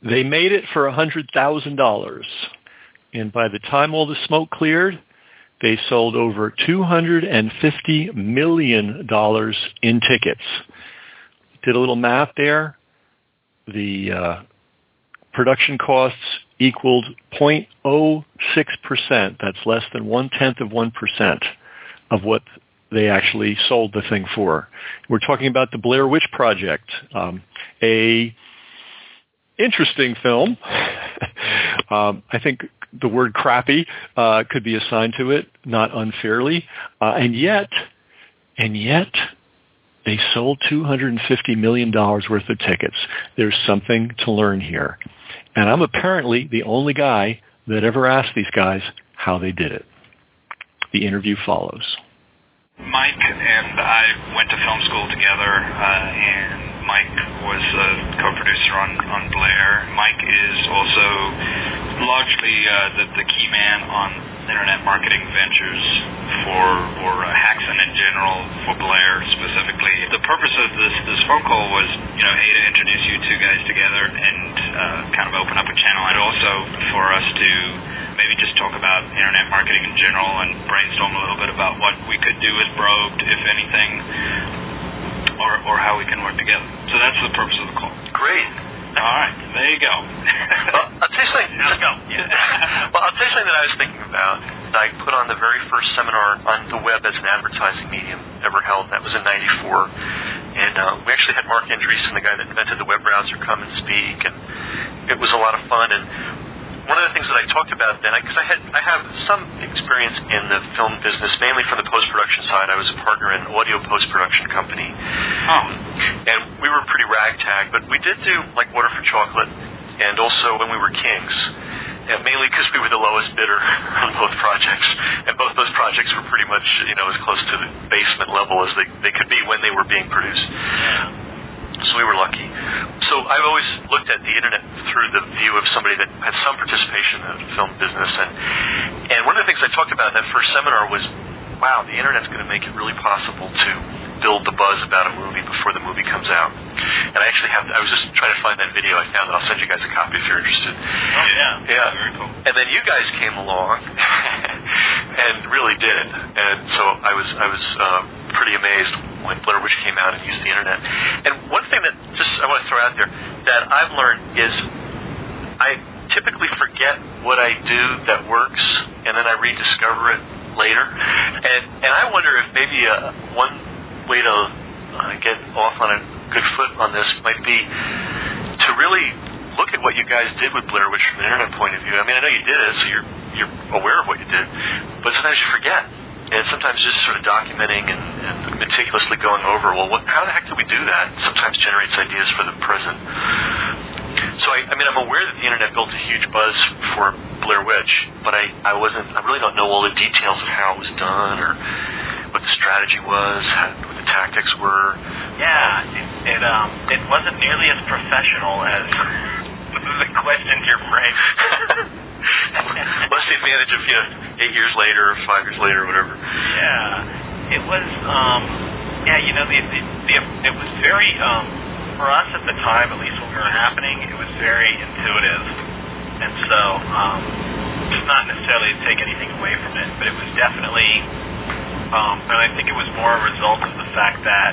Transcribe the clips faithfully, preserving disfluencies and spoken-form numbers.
They made it for one hundred thousand dollars. And by the time all the smoke cleared, they sold over two hundred fifty million dollars in tickets. Did a little math there. The uh, production costs equaled zero point zero six percent. That's less than one-tenth of one percent of what they actually sold the thing for. We're talking about the Blair Witch Project, um, a interesting film. um, I think the word crappy uh, could be assigned to it, not unfairly. Uh, and yet, and yet, they sold two hundred fifty million dollars worth of tickets. There's something to learn here. And I'm apparently the only guy that ever asked these guys how they did it. The interview follows. Mike and I went to film school together, uh, and Mike was a co-producer on, on Blair. Mike is also largely uh, the, the key man on internet marketing ventures for, for uh, Haxon in general, for Blair specifically. The purpose of this, this phone call was, you know, A, to introduce you two guys together and uh, kind of open up a channel, and also for us to maybe just talk about internet marketing in general and brainstorm a little bit about what we could do as Brobed, if anything, or, or how we can work together. So that's the purpose of the call. Great. All right, there you go. Well, I'll tell you something. Let's go. Yeah. Well, I'll tell you something that I was thinking about. I put on the very first seminar on the web as an advertising medium ever held. That was in ninety-four. And uh, we actually had Mark Andreessen, the guy that invented the web browser, come and speak. And it was a lot of fun. And one of the things that I talked about then, because I, I had I have some experience in the film business, mainly from the post-production side. I was a partner in an audio post-production company. Oh. And we were pretty ragtag, but we did do, like, Water for Chocolate, and also when we were Kings, and mainly because we were the lowest bidder on both projects. And both those projects were pretty much, you know, as close to the basement level as they, they could be when they were being produced. So we were lucky. So I've always looked at the internet through the view of somebody that had some participation in the film business. And, and one of the things I talked about in that first seminar was, wow, the internet's going to make it really possible to build the buzz about a movie before the movie comes out. And I actually have, I was just trying to find that video. I found it. I'll send you guys a copy if you're interested. Oh, yeah. Yeah. Very cool. And then you guys came along and really did it. And so I was, I was uh, pretty amazed when Blair Witch came out and used the internet. And one thing that just I want to throw out there that I've learned is I typically forget what I do that works, and then I rediscover it later. And and I wonder if maybe uh, one way to uh, get off on a good foot on this might be to really look at what you guys did with Blair Witch from an internet point of view. I mean, I know you did it, so you're you're aware of what you did, but sometimes you forget. And sometimes just sort of documenting and, and meticulously going over, well, what, how the heck did we do that? Sometimes generates ideas for the present. So, I, I mean, I'm aware that the internet built a huge buzz for Blair Witch, but I, I wasn't, I really don't know all the details of how it was done or what the strategy was, how, what the tactics were. Yeah, it, it, um, it wasn't nearly as professional as the questions you're framing. What's the advantage of, you know, eight years later or five years later or whatever? Yeah, it was, um, yeah, you know, the, the, the, it was very, um, for us at the time, at least when we were happening, it was very intuitive. And so, um, it's not necessarily to take anything away from it, but it was definitely, um, and I think it was more a result of the fact that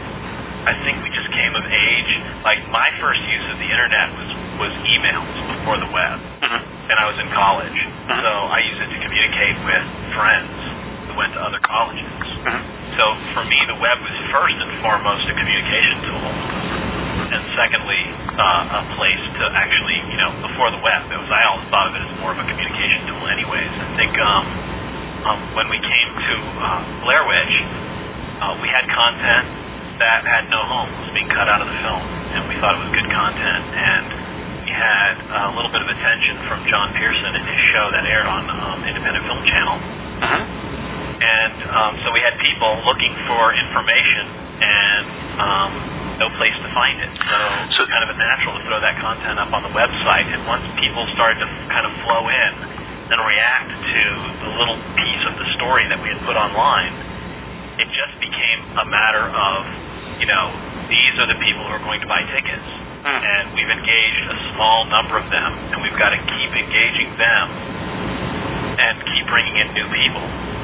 I think we just came of age. Like, my first use of the internet was, was emails before the web. Mm-hmm. And I was in college, mm-hmm. so I used it to communicate with friends who went to other colleges. Mm-hmm. So for me, the web was first and foremost a communication tool, and secondly, uh, a place to actually, you know, before the web, it was, I always thought of it as more of a communication tool anyways. I think um, um, when we came to uh, Blair Witch, uh, we had content that had no home. It was being cut out of the film, and we thought it was good content, and we had a little bit of attention from John Pearson in his show that aired on um, Independent Film Channel. Uh-huh. And um, so we had people looking for information and um, no place to find it. So, so kind of a natural to throw that content up on the website. And once people started to kind of flow in and react to the little piece of the story that we had put online, it just became a matter of, you know, these are the people who are going to buy tickets. mm. and we've engaged a small number of them, and we've got to keep engaging them and keep bringing in new people.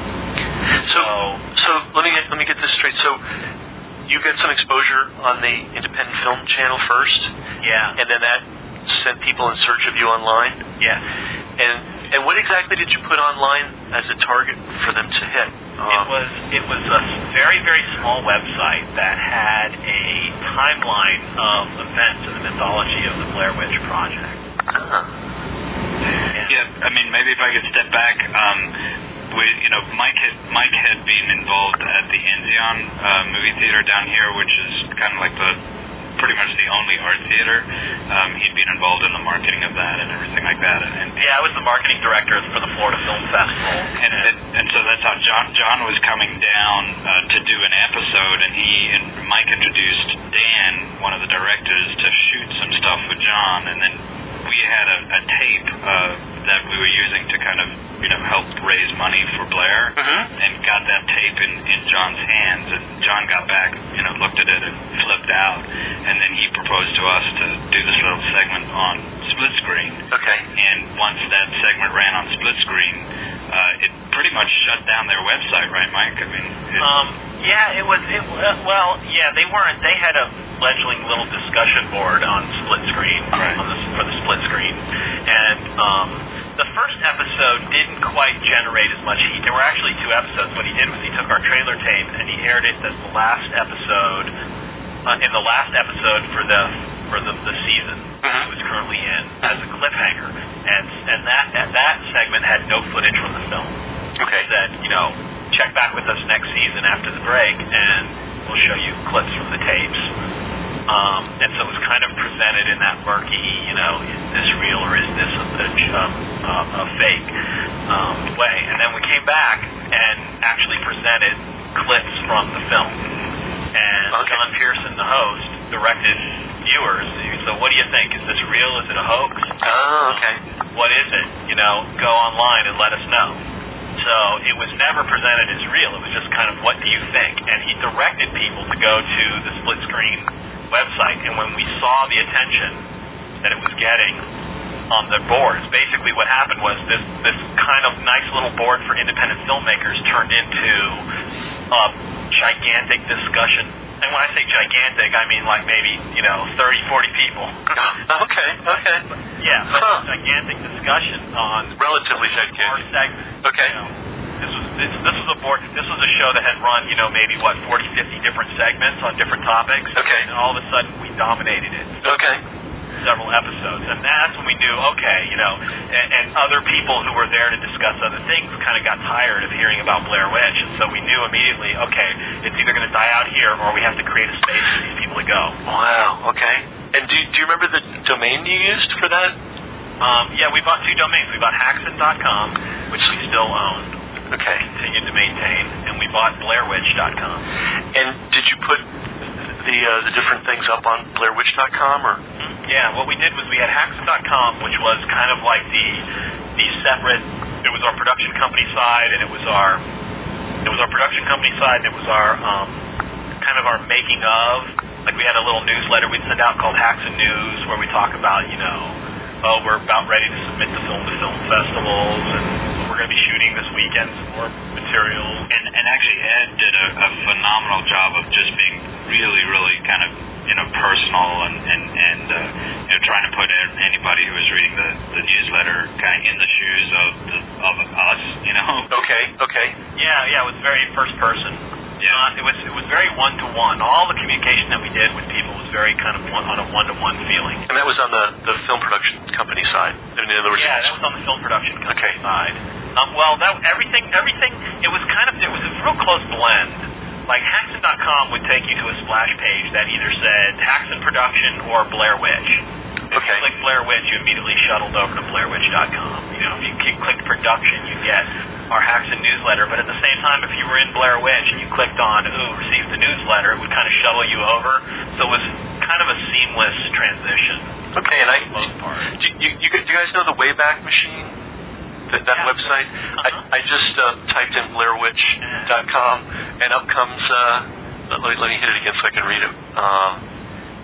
So, so let me get, let me get this straight. So, you get some exposure on the Independent Film Channel first, yeah, and then that sent people in search of you online. Yeah, and and what exactly did you put online as a target for them to hit? Um, it was it was a very very small website that had a timeline of events in the mythology of the Blair Witch Project. Uh-huh. Yeah. yeah, I mean maybe if I could step back. Um, We, you know, Mike had Mike had been involved at the Enzion uh, movie theater down here, which is kind of like the pretty much the only art theater. Um, he'd been involved in the marketing of that and everything like that. And, and yeah, I was the marketing director for the Florida Film Festival, and and, and so that's how John John was coming down uh, to do an episode, and he and Mike introduced Dan, one of the directors, to shoot some stuff with John, and then we had a, a tape uh, that we were using to kind of, you know, help raise money for Blair, mm-hmm. and got that tape in, in John's hands, and John got back, you know, looked at it and flipped out, and then he proposed to us to do this little segment on split screen. Okay. And once that segment ran on split screen, uh, it pretty much shut down their website, right, Mike? I mean, it, um, yeah, it was. It uh, well, yeah, they weren't. They had a fledgling little discussion board on split screen right. on the, for the split screen, and um, the first episode didn't quite generate as much heat. There were actually two episodes. What he did was he took our trailer tape and he aired it as the last episode, uh, in the last episode for the for the, the season mm-hmm. it was currently in, as a cliffhanger, and and that and that segment had no footage from the film. Okay. He said, you know, check back with us next season after the break, and we'll show you clips from the tapes. Um, and so it was kind of presented in that murky, you know, is this real or is this a, a, a, a fake um, way. And then we came back and actually presented clips from the film. And okay. John Pearson, the host, directed viewers. So what do you think? Is this real? Is it a hoax? Oh, okay. Um, what is it? You know, go online and let us know. So it was never presented as real. It was just kind of, what do you think? And he directed people to go to the split screen website, and when we saw the attention that it was getting on the boards, basically what happened was this this kind of nice little board for independent filmmakers turned into a gigantic discussion. And when I say gigantic, I mean like maybe, you know, thirty, forty people. Okay, okay. Yeah, but huh. a gigantic discussion on relatively our gigantic segment. Okay. You know, This was this, this was a board. This was a show that had run, you know, maybe what forty, fifty different segments on different topics. Okay. And all of a sudden, we dominated it. Okay. Several episodes, and that's when we knew, okay, you know, and, and other people who were there to discuss other things kind of got tired of hearing about Blair Witch, and so we knew immediately, okay, it's either going to die out here, or we have to create a space for these people to go. Wow. Okay. And do do you remember the domain you used for that? Um, yeah, we bought two domains. We bought Haxan dot com, which we still own. Okay. Continued to maintain, and we bought Blair Witch dot com. And did you put the uh, the different things up on Blair Witch dot com, or? Yeah, what we did was we had Haxan dot com, which was kind of like the the separate. It was our production company side, and it was our it was our production company side, and it was our um, kind of our making of. Like we had a little newsletter we'd send out called Haxan News, where we talk about, you know, oh, we're about ready to submit the film to film festivals, and we're going to be shooting this weekend some more material. And, and actually, Ed did a, a phenomenal job of just being really, really kind of, you know, personal and, and, and uh, you know, trying to put anybody who was reading the, the newsletter kind of in the shoes of the, of us, you know? Okay, okay. Yeah, yeah, it was very first person. Yeah, uh, it was it was very one to one. All the communication that we did with people was very kind of one, on a one to one feeling. And that was on the, the film production company side. I mean, in other words, yeah, that was on the film production company okay. side. Um, well, that everything everything it was kind of it was a real close blend. Like Haxan dot com would take you to a splash page that either said Haxan Production or Blair Witch. If okay. you click Blair Witch, you immediately shuttled over to Blair Witch dot com. You know, if you clicked production, you get our Haxan newsletter. But at the same time, if you were in Blair Witch and you clicked on ooh, receive the newsletter, it would kind of shuttle you over. So it was kind of a seamless transition. Okay, and I for the most part. Do you, you, do you guys know the Wayback Machine? That, that yeah. website? Uh-huh. I, I just uh, typed in Blair Witch dot com, and up comes. Uh, let, me, let me hit it again so I can read it. Um, it's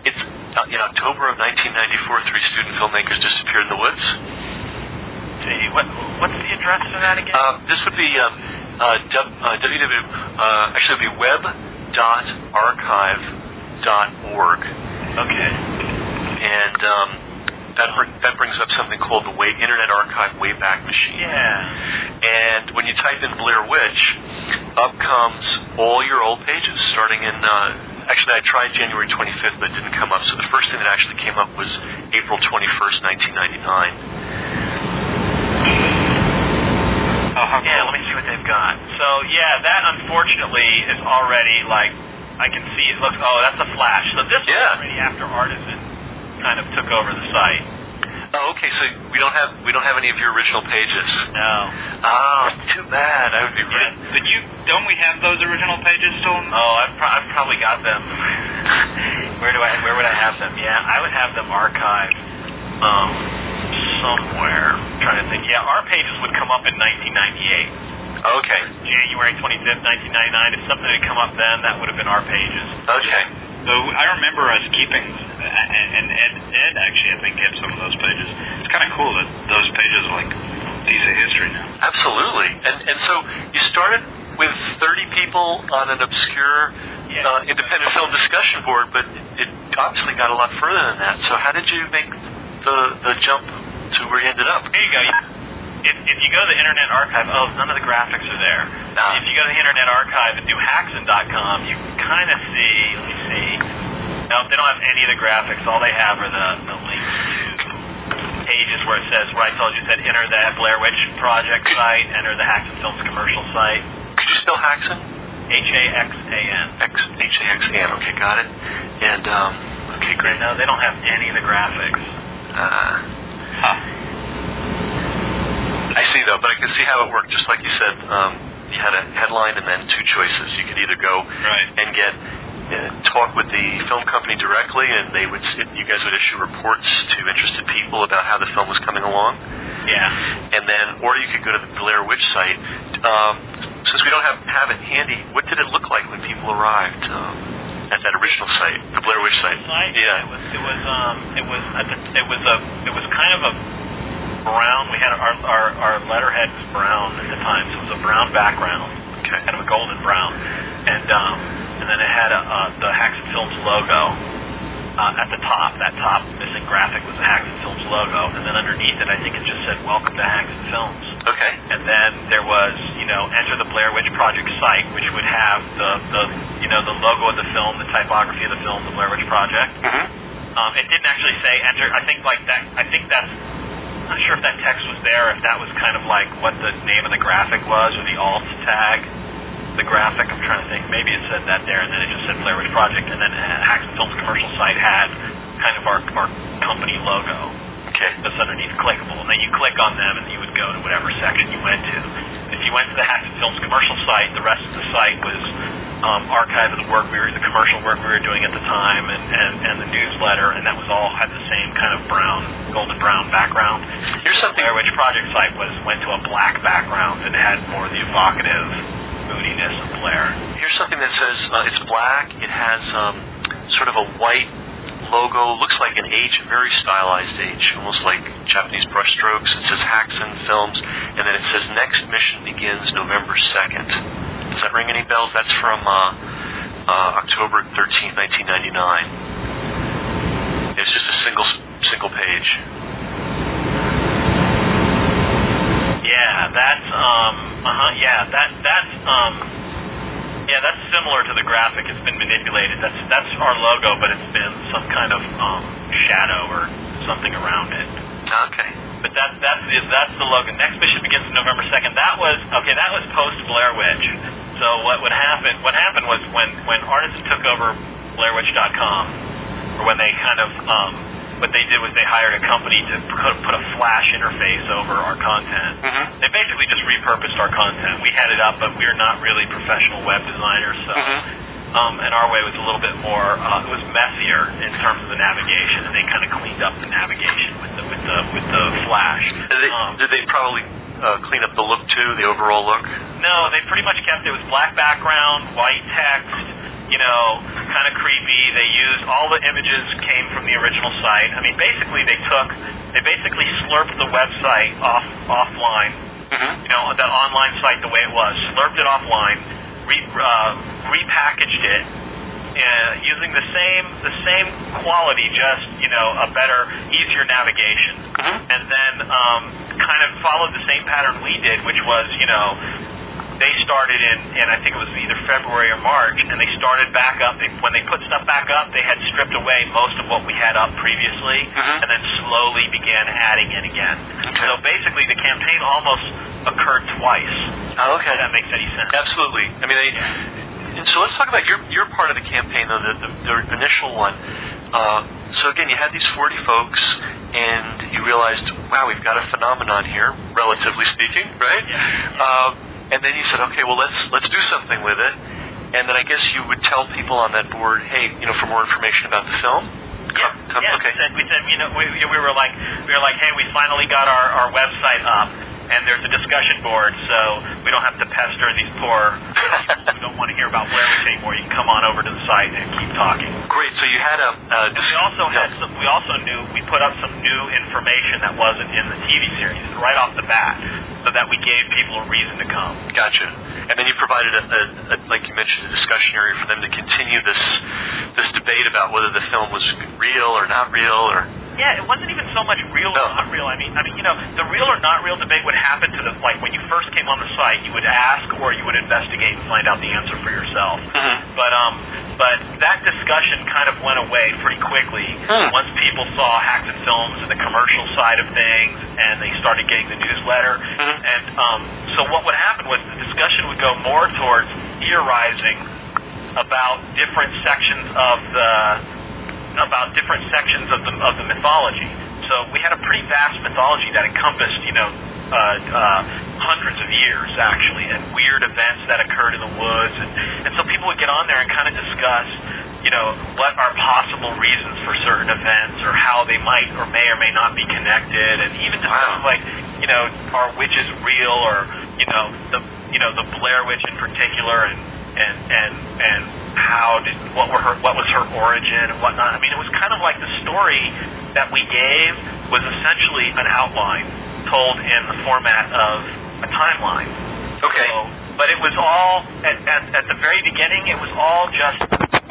uh, in October of nineteen ninety-four, three student filmmakers disappeared in the woods. See, what, what's the address for that again? Uh, this would be um, uh, w, uh, www. Uh, actually, it would be web dot archive dot org. Okay. And um, that br- that brings up something called the way, Internet Archive Wayback Machine. Yeah. And when you type in Blair Witch, up comes all your old pages, starting in. Uh, actually, I tried January twenty-fifth, but it didn't come up. So the first thing that actually came up was April twenty-first, nineteen ninety-nine. Uh, yeah, let me see what they've got. So, yeah, that unfortunately is already, like, I can see it looks, oh, that's a flash. So this yeah. was already after Artisan kind of took over the site. Oh, okay, so we don't have we don't have any of your original pages. No. Oh, too bad. I would be yeah, but you, don't we have those original pages still? Oh, I've, pro- I've probably got them. Where do I, where would I have them? Yeah, I would have them archived um, somewhere. I'm trying to think. Yeah, our pages would come up in nineteen ninety-eight. Okay. January twenty-fifth, nineteen ninety-nine. If something had come up then, that would have been our pages. Okay. So I remember us keeping, and Ed, Ed actually, I think, had some of those pages. It's kind of cool that those pages are like a piece of history now. Absolutely. And and so you started with thirty people on an obscure yeah. uh, independent film discussion board, but it obviously got a lot further than that. So how did you make the the jump to where you ended up? Here you go. If, if you go to the Internet Archive, oh, none of the graphics are there. Nah. If you go to the Internet Archive and do Haxan dot com, you kind of see, let me see. No, they don't have any of the graphics. All they have are the, the links to pages where it says, where I told you, it said enter the Blair Witch Project site, enter the Haxan Films commercial site. Could you spell Haxan? H A X A N. X H A X A N. Okay, got it. And, um, okay, great. No, they don't have any of the graphics. Uh, huh. I see, though, but I can see how it worked. Just like you said, um, you had a headline and then two choices. You could either go right. and get uh, talk with the film company directly, and they would you guys would issue reports to interested people about how the film was coming along. Yeah. And then, or you could go to the Blair Witch site. Um, since we don't have have it handy, what did it look like when people arrived um, at that original site, the Blair Witch site? site? Yeah. It was. It was. Um. It was. It was a. It was kind of a. brown. We had our, our our letterhead was brown at the time, so it was a brown background, okay. kind of a golden brown, and um, and then it had a, uh, the Haxan Films logo uh, at the top. That top missing graphic was the Haxan Films logo, and then underneath it, I think it just said "Welcome to Haxan Films." Okay. And then there was, you know, enter the Blair Witch Project site, which would have the the you know the logo of the film, the typography of the film, the Blair Witch Project. Mm-hmm. Um, it didn't actually say enter. I think like that. I think that's. I'm not sure if that text was there, if that was kind of like what the name of the graphic was, or the alt tag, the graphic. I'm trying to think. Maybe it said that there, and then it just said Blair Witch Project, and then Haxan Films commercial site had kind of our, our company logo. Okay. That's underneath clickable, and then you click on them, and you would go to whatever section you went to. If you went to the Haxan Films commercial site, the rest of the site was um, archive of the work we were, the commercial work we were doing at the time, and, and, and the newsletter, and that was all had the same kind of brown, golden brown background. Here's something. Blair Witch Project site was went to a black background and had more of the evocative moodiness of Blair. Here's something that says uh, it's black. It has um, sort of a white logo. Looks like an H, very stylized H, almost like Japanese brushstrokes. It says Haxan Films, and then it says next mission begins November second. Does that ring any bells? That's from uh, uh, October thirteenth, nineteen ninety-nine. It's just a single single page. Yeah, that's um, uh huh. Yeah, that that's um, yeah, that's similar to the graphic. It's been manipulated. That's that's our logo, but it's been some kind of um, shadow or something around it. Okay. But that that's the, that's the logo. Next mission begins November second. That was okay. That was post Blair Witch. So what would happen? What happened was when when Artisan took over Blair Witch dot com, or when they kind of um, what they did was they hired a company to put, put a Flash interface over our content. Mm-hmm. They basically just repurposed our content. We had it up, but we're not really professional web designers, so. Mm-hmm. Um, and our way was a little bit more, uh, it was messier in terms of the navigation, and they kind of cleaned up the navigation with the with the with the Flash. Did they, um, did they probably uh, clean up the look too, the overall look? No, they pretty much kept it was black background, white text, you know, kind of creepy. They used, all the images came from the original site. I mean, basically they took, they basically slurped the website off offline, mm-hmm. you know, that online site the way it was, slurped it offline, re, uh, repackaged it, uh, using the same the same quality, just, you know, a better, easier navigation, mm-hmm. and then um, kind of followed the same pattern we did, which was, you know, they started in, and I think it was either February or March, and they started back up. They, when they put stuff back up, they had stripped away most of what we had up previously, mm-hmm. and then slowly began adding in again. Okay. So basically, the campaign almost occurred twice. Oh, okay. If that makes any sense. Absolutely. I mean, they, yeah. So let's talk about your your part of the campaign, though, the, the, the initial one. Uh, so again, you had these forty folks, and you realized, wow, we've got a phenomenon here, relatively speaking, right? Yeah. Uh, And then you said, okay, well, let's let's do something with it. And then I guess you would tell people on that board, hey, you know, for more information about the film. Yeah, come, come, yeah. Okay. We said, we said, you know, we, we were like, we were like, hey, we finally got our, our website up, and there's a discussion board, so we don't have to pester these poor people who don't want to hear about Blair Witch anymore. You can come on over to the site and keep talking. Great. So you had a. Uh, and we also yeah. had some. We also knew we put up some new information that wasn't in the T V series right off the bat, so that we gave people a reason to come. Gotcha. And then you provided, a, a, a, like you mentioned, a discussion area for them to continue this this debate about whether the film was real or not real, or. Yeah, it wasn't even so much real no. or not real. I mean, I mean, you know, the real or not real debate would happen to the, like, when you first came on the site, you would ask or you would investigate and find out the answer for yourself. Mm-hmm. But um, but that discussion kind of went away pretty quickly mm. once people saw Hacked Films and the commercial side of things, and they started getting the newsletter. Mm-hmm. And um, so what would happen was the discussion would go more towards theorizing about different sections of the. about different sections of the of the mythology. So we had a pretty vast mythology that encompassed, you know, uh, uh, hundreds of years, actually, and weird events that occurred in the woods. And, and so people would get on there and kind of discuss, you know, what are possible reasons for certain events, or how they might or may or may not be connected, and even discuss, wow. like, you know, are witches real, or, you know, the you know the Blair Witch in particular, and and and and how did what were her what was her origin and whatnot. I mean, it was kind of like the story that we gave was essentially an outline told in the format of a timeline. Okay. So, but it was all at, at at the very beginning. It was all just.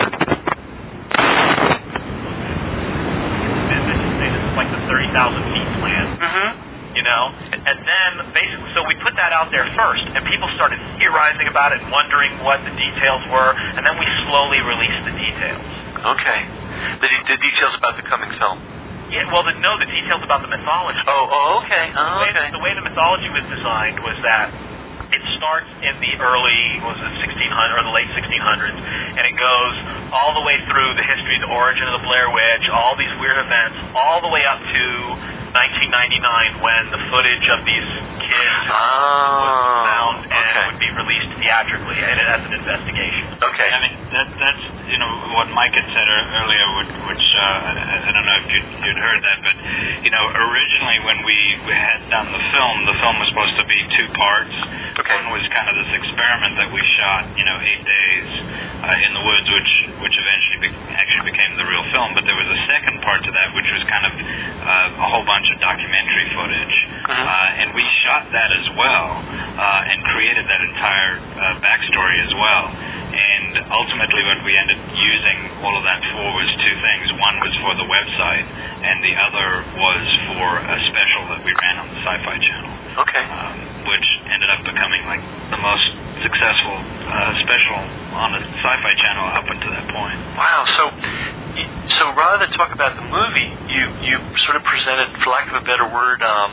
Let's just say this is like the thirty thousand feet plan. Mm-hmm. You know, and then basically, so we put that out there first, and people started theorizing about it and wondering what the details were, and then we slowly released the details. Okay. The, the details about the coming film? Yeah, well, the, no, the details about the mythology. Oh, oh okay. Oh, the, way, okay. the way the mythology was designed was that it starts in the early, what was it, sixteen hundreds, or the late sixteen hundreds, and it goes all the way through the history, the origin of the Blair Witch, all these weird events, all the way up to nineteen ninety-nine, when the footage of these kids oh, was found and okay. would be released theatrically and as an investigation. Okay. I mean, that, that's, you know, what Mike had said earlier, which uh, I don't know if you'd, you'd heard that, but, you know, originally when we, we had done the film, the film was supposed to be two parts. Okay. One was kind of this experiment that we shot, you know, eight days uh, in the woods, which which eventually be, actually became the real film. But there was a second part to that, which was kind of uh, a whole bunch of documentary footage, uh-huh. uh, and we shot that as well, uh, and created that entire uh, backstory as well. And ultimately, what we ended using all of that for was two things. One was for the website, and the other was for a special that we ran on the Sci-Fi Channel. Okay. Um, which ended up becoming like the most successful uh, special on the Sci-Fi Channel up until that point. Wow. So, so rather than talk about the movie, you you sort of presented, for lack of a better word, um,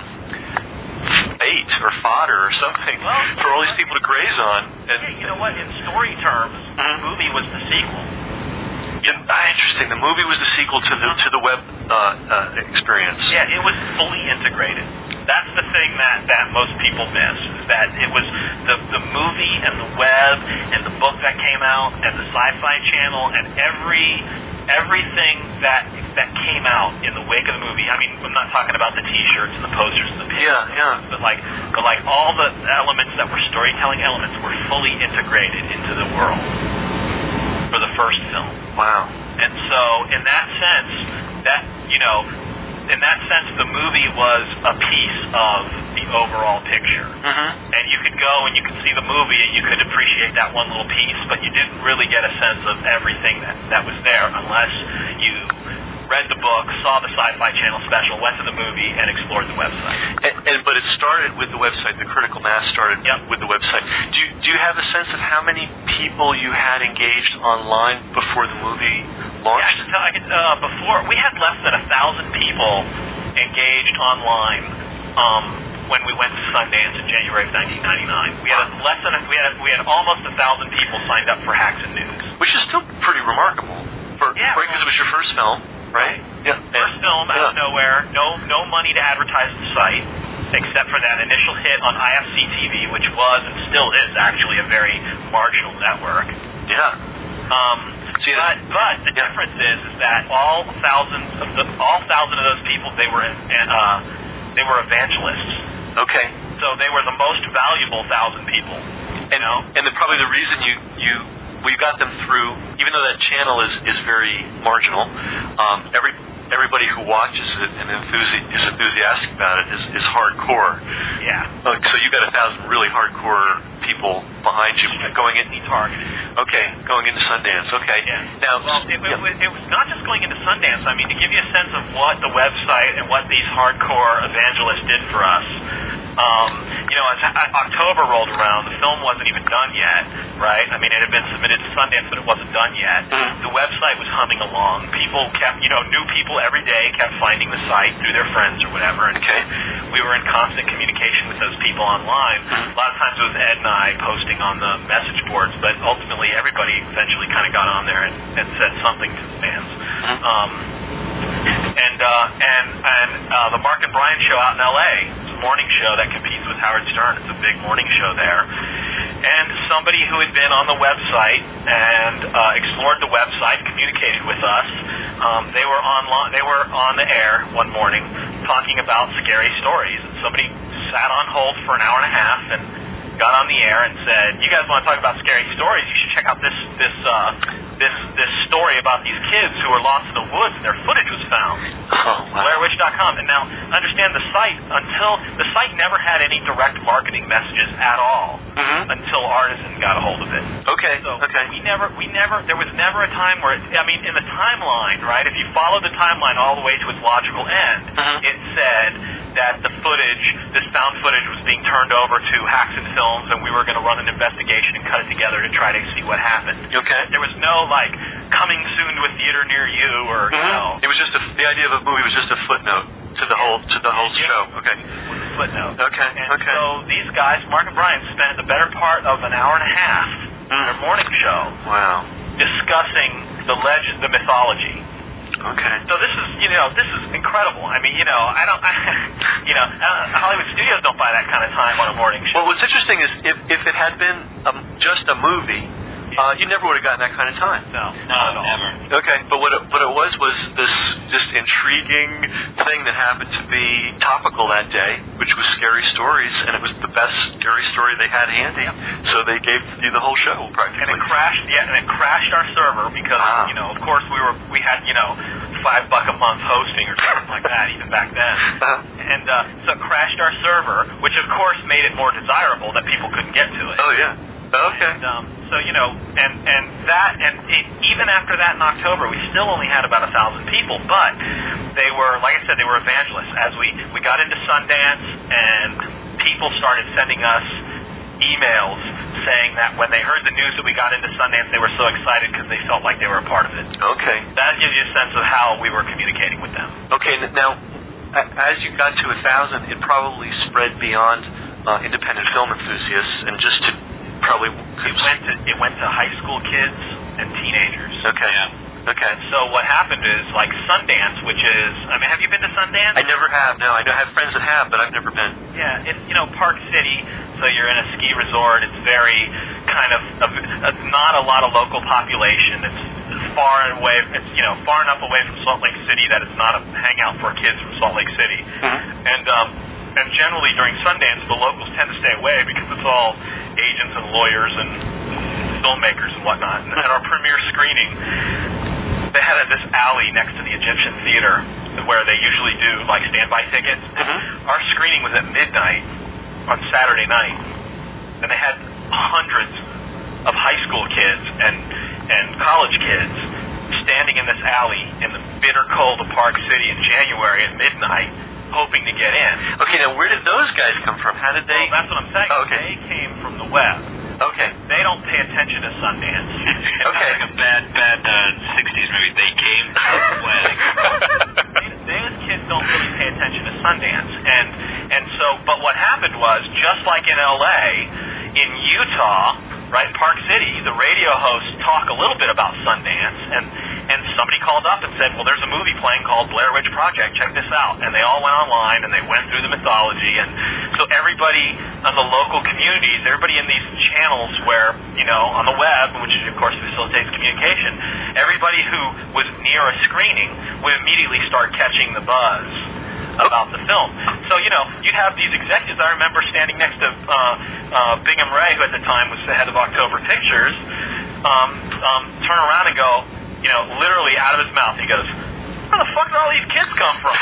bait or fodder or something well, for all these people to graze on. And yeah, you know what? In story terms, mm-hmm. the movie was the sequel. Yeah, ah, interesting. The movie was the sequel to the to the web uh, uh, experience. Yeah, it was fully integrated. That's the thing that, that most people miss, is that it was the, the movie and the web and the book that came out and the Sci-Fi Channel and every everything that that came out in the wake of the movie. I mean, I'm not talking about the T-shirts and the posters and the pins, yeah, yeah. but like but like all the elements that were storytelling elements were fully integrated into the world. for the first film. Wow. And so in that sense, that, you know, in that sense, the movie was a piece of the overall picture. Mm-hmm. And you could go and you could see the movie and you could appreciate that one little piece, but you didn't really get a sense of everything that, that was there unless you read the book, saw the Sci-Fi Channel special, went to the movie, and explored the website. And, and but it started with the website. The critical mass started yep. with the website. Do you, do you have a sense of how many people you had engaged online before the movie launched? Yeah, I can tell. I can, uh, before we had less than a thousand people engaged online um, when we went to Sundance in January of nineteen ninety-nine. We had a, less than a, we had a, we had almost a thousand people signed up for Hacks and News, which is still pretty remarkable. For yeah, right, because it was your first film. Right. Yeah. First film out yeah. of nowhere. No, no money to advertise the site, except for that initial hit on I F C T V, which was and still is actually a very marginal network. Yeah. Um, so yeah. But but the yeah. difference is is that all thousands of the all thousand of those people they were uh, they were evangelists. Okay. So they were the most valuable thousand people. And you know? and the, probably the reason you you. we got them through, even though that channel is, is very marginal, um, every everybody who watches it and enthusi- is enthusiastic about it is, is hardcore. Yeah. Uh, so you got a thousand really hardcore people behind you going in. Targeted. Okay, going into Sundance. Okay. Yeah. Now, well, it, yeah. it, it was not just going into Sundance. I mean, to give you a sense of what the website and what these hardcore evangelists did for us. Um, you know, as October rolled around, the film wasn't even done yet, right? I mean, it had been submitted to Sundance, but it wasn't done yet. Mm-hmm. The website was humming along. People kept, you know, new people every day kept finding the site through their friends or whatever. And okay. we were in constant communication with those people online. Mm-hmm. A lot of times it was Ed and I posting on the message boards, but ultimately everybody eventually kind of got on there and, and said something to the fans. Mm-hmm. Um, and uh, and and uh, the Mark and Brian show out in L A, it's a morning show that competes with Howard Stern. It's a big morning show there. And somebody who had been on the website and uh, explored the website, communicated with us. Um, they were on they were on the air one morning talking about scary stories. And somebody sat on hold for an hour and a half and got on the air and said, "You guys want to talk about scary stories? You should check out this this uh, this this story about these kids who were lost in the woods and their footage was found." Oh, wow. Blair Witch dot com. And now, understand the site until the site never had any direct marketing messages at all mm-hmm. until Artisan got a hold of it. Okay. So okay. we never, we never, there was never a time where, it, I mean, in the timeline, right? If you follow the timeline all the way to its logical end, mm-hmm. it said that the footage, this found footage, was being turned over to Hacks and Films, and we were going to run an investigation and cut it together to try to see what happened. Okay. There was no like coming soon to a theater near you, or mm-hmm. you know. It was just a, the idea of a movie was just a footnote to the whole to the whole yeah. show. Okay. With a footnote. Okay. And okay. so these guys, Mark and Brian, spent the better part of an hour and a half mm. in their morning show. Wow. Discussing the legend, the mythology. Okay. So this is, you know, this is incredible. I mean, you know, I don't, I, you know, Hollywood studios don't buy that kind of time on a morning show. Well, what's interesting is if if it had been um, just a movie, uh, you never would have gotten that kind of time. No, not at all. Never. Okay, but what it, what it was was this just intriguing thing that happened to be topical that day, which was scary stories, and it was the best scary story they had handy. Yep. So they gave you the whole show practically. And it crashed, yeah, and it crashed our server because, ah. you know, of course we were, we had, you know, five buck a month hosting or something like that, even back then. Uh-huh. And uh, so it crashed our server, which of course made it more desirable that people couldn't get to it. Oh yeah. Okay. And, um, so you know, and and that, and it, even after that in October, we still only had about a thousand people, but they were, like I said, they were evangelists. As we we got into Sundance, and people started sending us emails saying that when they heard the news that we got into Sundance, they were so excited because they felt like they were a part of it. Okay. That gives you a sense of how we were communicating with them. Okay. Now, as you got to a thousand, it probably spread beyond uh, independent film enthusiasts, and just to probably it went to it went to high school kids and teenagers. Okay. Yeah. Okay. So what happened is, like Sundance, which is, I mean, have you been to Sundance? I never have. No, I know I have friends that have, but I've never been. Yeah, it's, you know, Park City, so you're in a ski resort. It's very kind of, it's not a lot of local population. It's, it's far and away, it's, you know, far enough away from Salt Lake City that it's not a hangout for kids from Salt Lake City. Mm-hmm. And, um, and generally during Sundance, the locals tend to stay away because it's all agents and lawyers and filmmakers and whatnot. And at our premiere screening, they had this alley next to the Egyptian Theater where they usually do like standby tickets. Mm-hmm. Our screening was at midnight on Saturday night, and they had hundreds of high school kids and and college kids standing in this alley in the bitter cold of Park City in January at midnight, hoping to get in. Okay, now where did those guys come from? How did they? Well, that's what I'm saying. Oh, okay. They came from the web. Okay. They don't pay attention to Sundance. It's Okay. like a bad, bad uh, sixties movie. They came from the web. Those kids don't really pay attention to Sundance, and and so. But what happened was, just like in L A, in Utah, right, Park City, the radio hosts talk a little bit about Sundance, and and somebody called up and said, well, there's a movie playing called Blair Witch Project. Check this out. And they all went online and they went through the mythology, and so everybody on the local communities, everybody in these channels where, you know, on the web, which of course facilitates communication, everybody who was near a screening would immediately start catching the buzz about the film. So, you know, you'd have these executives. I remember standing next to uh, uh, Bingham Ray, who at the time was the head of October Pictures, um, um, turn around and go, you know, literally out of his mouth, he goes, where the fuck did all these kids come from?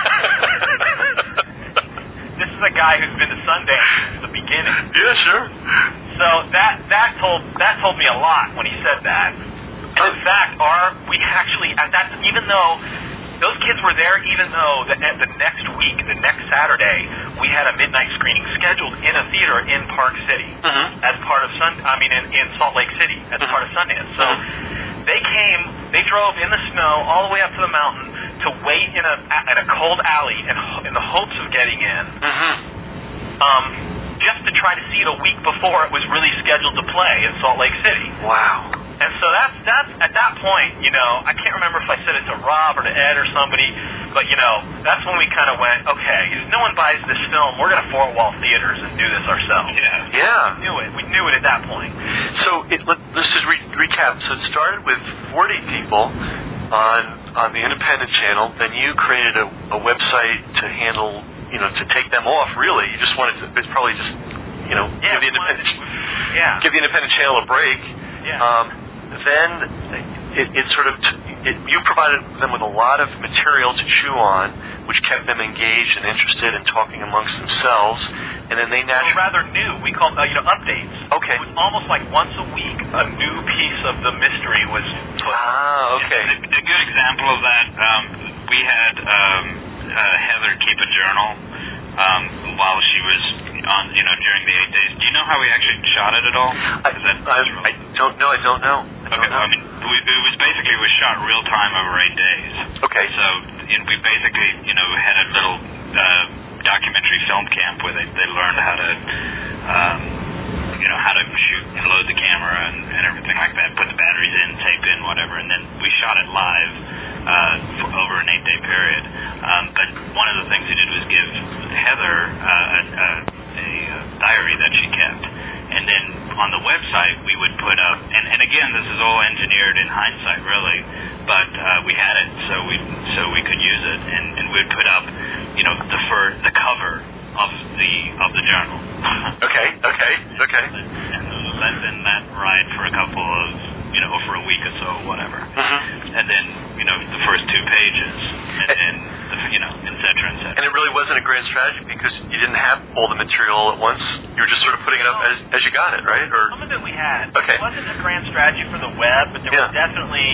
This is a guy who's been to Sundance since the beginning. Yeah, sure. So that that told that told me a lot when he said that. And in fact, our we actually at that even though those kids were there, even though the, the next week, the next Saturday, we had a midnight screening scheduled in a theater in Park City Mm-hmm. as part of Sun. I mean, in, in Salt Lake City as Mm-hmm. part of Sundance. So they came, they drove in the snow all the way up to the mountain to wait in a in a cold alley in, in the hopes of getting in. Mm-hmm. Um, just to try to see it a week before it was really scheduled to play in Salt Lake City. Wow. And so that's that's at that point, you know, I can't remember if I said it to Rob or to Ed or somebody, but you know, that's when we kind of went, okay, if no one buys this film, we're going to four wall theaters and do this ourselves. Yeah. Yeah. We knew it. We knew it at that point. So it, let, let's just re- recap. So it started with forty people on on the independent channel. Then you created a, a website to handle, you know, to take them off. Really, you just wanted to. It's probably just, you know, Yeah, give the we wanted independent, to- yeah. give the independent channel a break. Yeah. Um, then it, it sort of t- it, you provided them with a lot of material to chew on, which kept them engaged and interested in talking amongst themselves. And then they naturally, Well, rather new. We called, uh, you know, updates. Okay. It was almost like once a week, a new piece of the mystery was put. ah, okay, A, a good example of that, um, we had um, uh, Heather keep a journal um, while she was on, you know, during the eight days. Do you know how we actually shot it at all? I, Is that I, I don't know. I don't know. I Okay, don't know. well, I mean, we, it was basically, it was shot real time over eight days. Okay. So you know, we basically, you know, had a little uh, documentary film camp where they, they learned how to, um, you know, how to shoot and load the camera and, and everything like that, put the batteries in, tape in, whatever, and then we shot it live uh, for over an eight-day period. Um, but one of the things we did was give Heather uh, a, a, a diary that she kept. And then on the website, we would put up, and, and again, this is all engineered in hindsight, really, but uh, we had it so we so we could use it, and, and we'd put up, you know, the fir, the cover of the of the journal. Okay. Okay. Okay. And let then that ride for a couple of, you know, for a week or so, whatever. Mm-hmm. And then, you know, the first two pages, and then, the, you know, et cetera, et cetera. And it really wasn't a grand strategy because you didn't have all the material at once. You were just sort of putting it up as, as you got it, right? Or Some of it we had. Okay. It wasn't a grand strategy for the web, but there Yeah. was definitely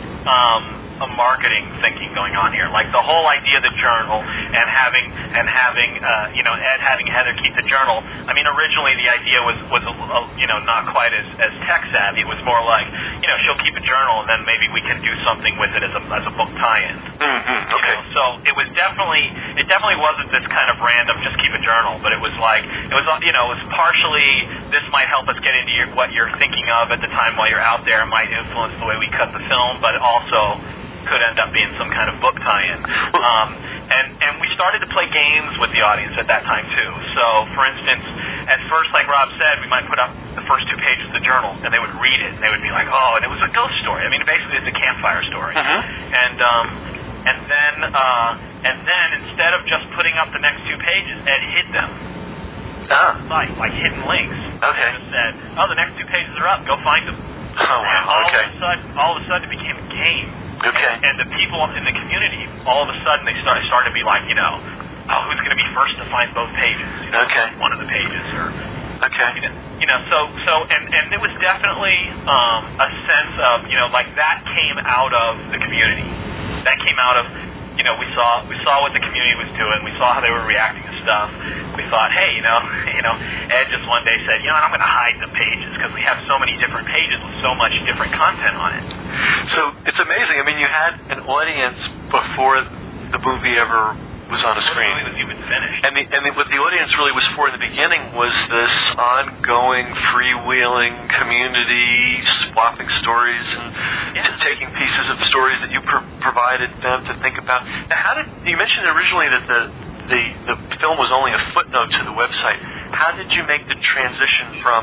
um, a marketing thinking going on here. Like the whole idea of the journal and having and having uh, you know Ed having Heather keep the journal. I mean, originally the idea was was a, a, you know not quite as, as tech savvy. It was more like, you know, she'll keep a journal and then maybe we can do something with it as a as a book tie-in. mm-hmm. You Okay. know, so it was definitely it definitely wasn't this kind of random just keep a journal, but it was like it was you know it was partially this might help us get into your, what you're thinking of at the time while you're out there, might influence the way we cut the film, but it also could end up being some kind of book tie-in. Um, and and we started to play games with the audience at that time too. So for instance, at first, like Rob said, we might put up the first two pages of the journal, and they would read it, and they would be like, oh, and it was a ghost story. I mean, basically it's a campfire story. Mm-hmm. And um, and then uh, and then instead of just putting up the next two pages, Ed hid them. Ah. site, like hidden links. Okay. It just said, oh, the next two pages are up. Go find them. Oh, wow. And all Okay. of a sudden, all of a sudden, it became a game. Okay. And, and the people in the community, all of a sudden, they started started to be like, you know, oh, who's going to be first to find both pages? You know, Okay. one of the pages, or Okay. you know, you know, so so, and and it was definitely um, a sense of, you know, like that came out of the community. That came out of, you know, we saw we saw what the community was doing. We saw how they were reacting to stuff. We thought, hey, you know, you know, Ed just one day said, you know, I'm going to hide the pages because we have so many different pages with so much different content on it. So it's amazing. I mean, you had an audience before the movie ever was on a screen. Before the movie was even finished. And, the, and the, what the audience really was for in the beginning was this ongoing, freewheeling community, swapping stories and Yeah. t- taking pieces of stories that you pro- provided them to think about. Now, how did you mentioned originally that the, the the film was only a footnote to the website? How did you make the transition from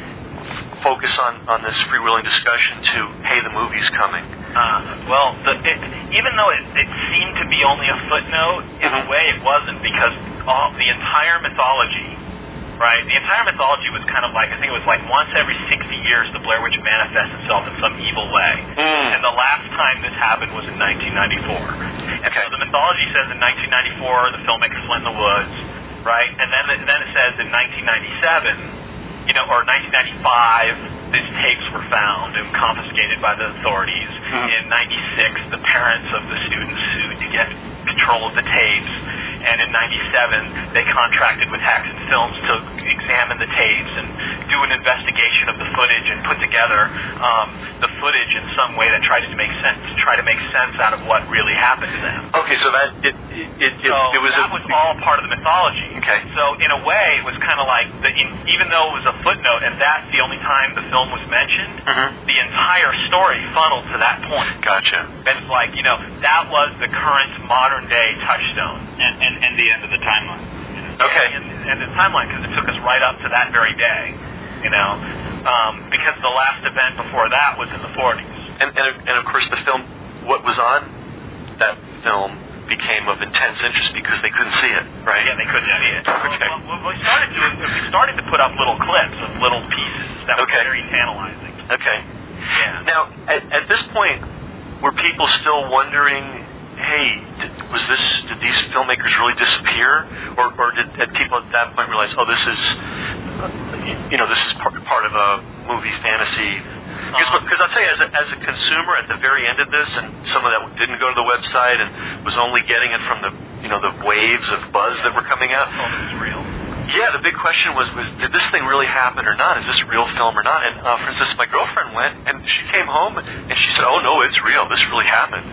f- focus on, on this freewheeling discussion to, hey, the movie's coming? Uh, well, the, it, even though it, it seemed to be only a footnote, in Mhm. a way it wasn't, because all, the entire mythology, right, the entire mythology was kind of like, I think it was like once every sixty years the Blair Witch manifests itself in some evil way. Mm. And the last time this happened was in nineteen ninety-four. And Okay. so the mythology says in nineteen ninety-four the filmmakers went in the woods, right, and then, then it says in nineteen ninety-seven, you know, or nineteen ninety-five, these tapes were found and confiscated by the authorities. Mm-hmm. In ninety-six, the parents of the students sued to get control of the tapes. And in ninety-seven, they contracted with Haxon Films to examine the tapes and do an investigation of the footage and put together um, the footage in some way that tried to make sense, try to make sense out of what really happened to them. Okay, so that it it it, So it was that a, was all part of the mythology. Okay. So in a way, it was kind of like, the, in, even though it was a footnote, and that's the only time the film was mentioned, Mhm. the entire story funneled to that point. Gotcha. And it's like, you know, that was the current modern day touchstone. And, and, and the end of the timeline. Okay. And, and the timeline, because it took us right up to that very day, you know, um, because the last event before that was in the forties. And, and and of course the film, what was on that film became of intense interest because they couldn't see it, right? Yeah, they couldn't see it. Okay. Well, well, we started doing, we started to put up little clips of little pieces that were Okay. very tantalizing. Okay. Yeah. Now, at, at this point, were people still wondering, hey, did, was this? Did these filmmakers really disappear, or, or did, did people at that point realize, oh, this is, uh, you know, this is part, part of a movie fantasy? Because I'll tell you, as a, as a consumer, at the very end of this, and someone that didn't go to the website and was only getting it from the, you know, the waves of buzz that were coming out. Oh, this is real. Yeah, the big question was, was did this thing really happen or not? Is this real film or not? And uh, for instance, my girlfriend went, and she came home, and she said, oh, no, it's real. This really happened.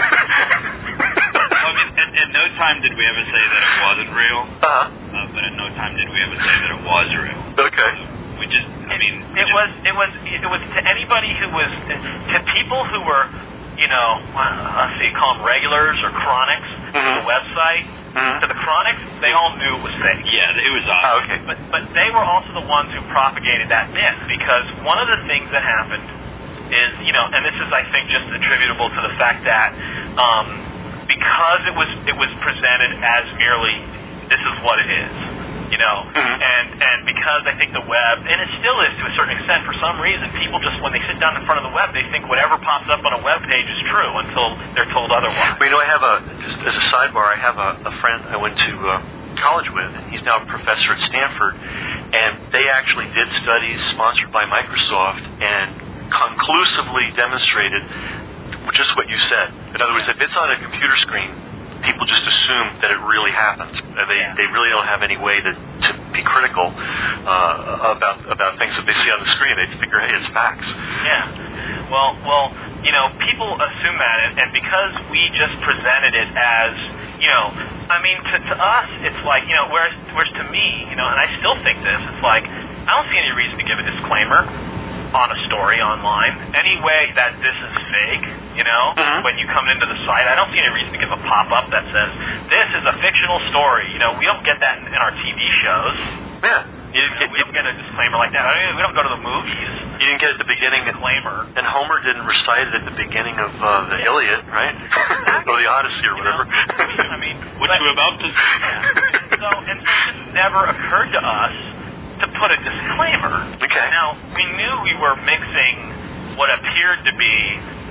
Well, I mean, at, at no time did we ever say that it wasn't real, uh-huh. uh, but at no time did we ever say that it was real. Okay. We just, I mean, we It just, was, it was, it was to anybody who was, to people who were, you know, uh, let's see, call them regulars or chronics to Mhm. the website. Mhm. To the chronics, they all knew it was fake. yeah, it was Oh, obvious. okay. But but they were also the ones who propagated that myth, because one of the things that happened is, you know, and this is, I think, just attributable to the fact that um, because it was it was presented as merely this is what it is, you know, Mhm. and and because I think the web, and it still is to a certain extent, for some reason, people just, when they sit down in front of the web, they think whatever pops up on a web page is true until they're told otherwise. Well, you know, I have a, just as a sidebar, I have a, a friend I went to uh, college with, and he's now a professor at Stanford, and they actually did studies sponsored by Microsoft and conclusively demonstrated just what you said. In other words, if it's on a computer screen, people just assume that it really happens. Uh, They Yeah. they really don't have any way to, to be critical uh, about about things that they see on the screen. They figure, hey, it's facts. Yeah. Well, well, you know, people assume that, and, and because we just presented it as, you know, I mean, to, to us, it's like, you know, whereas, whereas to me, you know, and I still think this, it's like, I don't see any reason to give a disclaimer on a story online. Any way that this is fake, you know, Mhm. when you come into the site, I don't see any reason to give a pop-up that says, this is a fictional story. You know, we don't get that in, in our T V shows. Yeah. You You didn't know, get, we don't get a disclaimer like that. I mean, we don't go to the movies. you didn't get it at the beginning, and, Disclaimer. and Homer didn't recite it at the beginning of uh, the Iliad, right? or the Odyssey or You know? whatever. I mean, Which but- we're about to see. Yeah. So, and so just, never occurred to us to put a disclaimer. Okay. Now, we knew we were mixing what appeared to be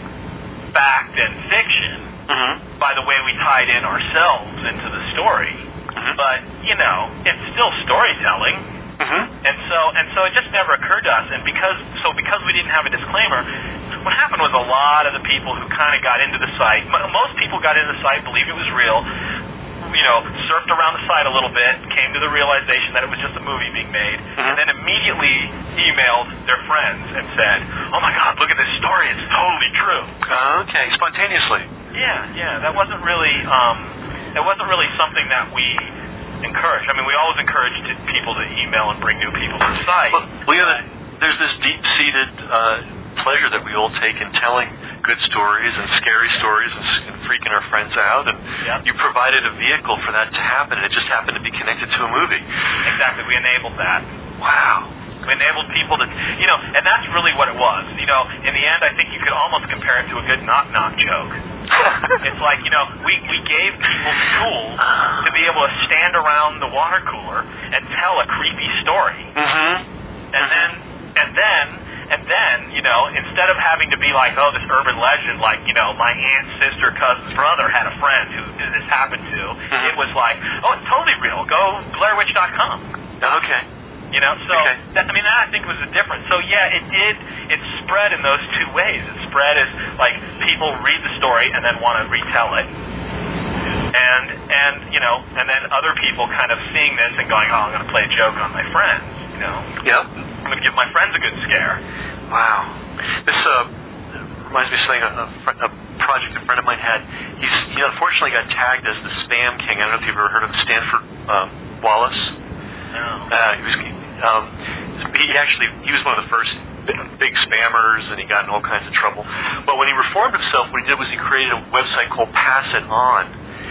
fact and fiction mm-hmm. by the way we tied in ourselves into the story. Mm-hmm. But, you know, it's still storytelling. Mm-hmm. And so and so it just never occurred to us. And because so because we didn't have a disclaimer, what happened was a lot of the people who kind of got into the site, m- most people got into the site, believed it was real, you know, surfed around the site a little bit, came to the realization that it was just a movie being made, mm-hmm. and then immediately emailed their friends and said, oh my God, look at this story, it's totally true. Uh, okay, spontaneously. Yeah, yeah, that wasn't really, um, that wasn't really something that we encouraged. I mean, we always encouraged people to email and bring new people to the site. Well, well yeah, there's this deep-seated uh, pleasure that we all take in telling good stories and scary stories and, and freaking our friends out, and yep. you provided a vehicle for that to happen, and it just happened to be connected to a movie. Exactly, we enabled that. Wow. We enabled people to, you know, and that's really what it was. You know, in the end, I think you could almost compare it to a good knock-knock joke. It's like, you know, we, we gave people tools to be able to stand around the water cooler and tell a creepy story. Mm-hmm. And mm-hmm. then, and then, and then, you know, instead of having to be like, oh, this urban legend, like, you know, my aunt, sister, cousin's brother had a friend who this happened to, mm-hmm. it was like, oh, it's totally real. Go Blair Witch dot com. Okay. You know, so, okay. that, I mean, that I think was the difference. So, yeah, it did, it spread in those two ways. It spread as, like, people read the story and then want to retell it. And, and you know, and then other people kind of seeing this and going, oh, I'm going to play a joke on my friends, you know. Yep. I'm going to give my friends a good scare. Wow. This uh, reminds me of something, a, a project a friend of mine had. He's, he unfortunately got tagged as the spam king. I don't know if you've ever heard of Stanford um, Wallace. No. Uh, he was, um, he actually, he was one of the first big spammers, and he got in all kinds of trouble. But when he reformed himself, what he did was he created a website called Pass It On.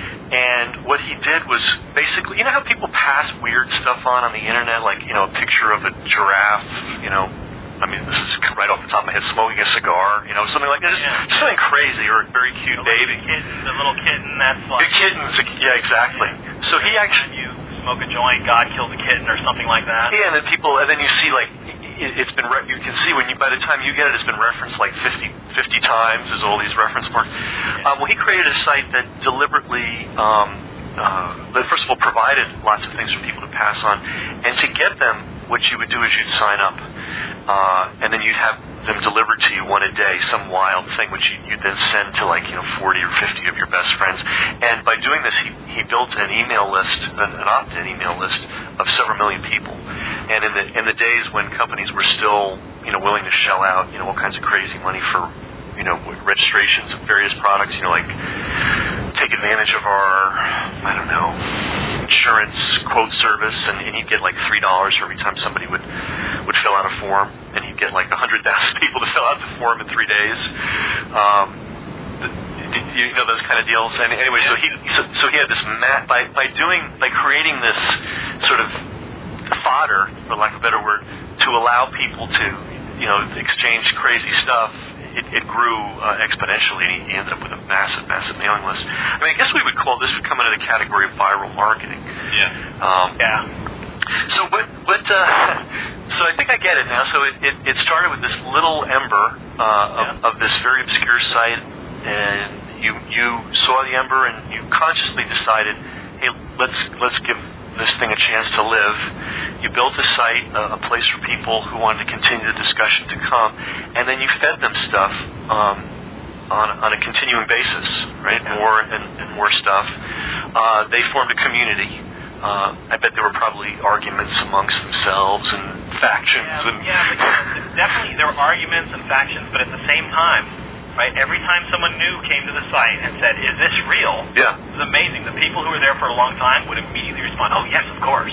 And what he did was basically, you know how people pass weird stuff on on the internet, like, you know, a picture of a giraffe, you know, I mean, this is right off the top of my head, smoking a cigar, you know, something like that. Just, yeah. just something crazy, or a very cute the baby. Kitten, the little kitten, that's like... The kittens, yeah, exactly. Yeah. So he actually... You smoke a joint, God killed a kitten, or something like that. Yeah, and then people, and then you see, like, it, it's been, re- you can see when you, by the time you get it, it's been referenced like fifty, fifty times. There's all these reference marks. Yeah. Um, well, he created a site that deliberately, um, uh, that first of all provided lots of things for people to pass on, and to get them, what you would do is you'd sign up, uh, and then you'd have them delivered to you one a day, some wild thing, which you, you'd then send to, like, you know, forty or fifty of your best friends. And by doing this, he, he built an email list, an, an opt-in email list of several million people. And in the in the days when companies were still, you know, willing to shell out, you know, all kinds of crazy money for, you know, registrations of various products, you know, like take advantage of our, I don't know, insurance quote service, and, and he'd get like three dollars for every time somebody would would fill out a form, and he'd get like a hundred thousand people to fill out the form in three days. Um, the, you know, those kind of deals. And anyway, so he so, so he had this mat by by doing by creating this sort of fodder, for lack of a better word, to allow people to, you know, exchange crazy stuff. It, it grew uh, exponentially, and he ended up with a massive, massive mailing list. I mean, I guess we would call this would come into the category of viral marketing. Yeah. Um, yeah. So, but, but, uh, so I think I get it now. So it, it, it started with this little ember uh, of, yeah. of this very obscure site, and you you saw the ember, and you consciously decided, hey, let's let's give this thing a chance to live. You built a site, a, a place for people who wanted to continue the discussion to come, and then you fed them stuff um, on, on a continuing basis, right? Yeah. More and, and more stuff. Uh, they formed a community. Uh, I bet there were probably arguments amongst themselves and factions. Yeah, and yeah, but you know, definitely there were arguments and factions, but at the same time, right, every time someone new came to the site and said, is this real? Yeah. It was amazing. The people who were there for a long time would immediately respond, oh, yes, of course.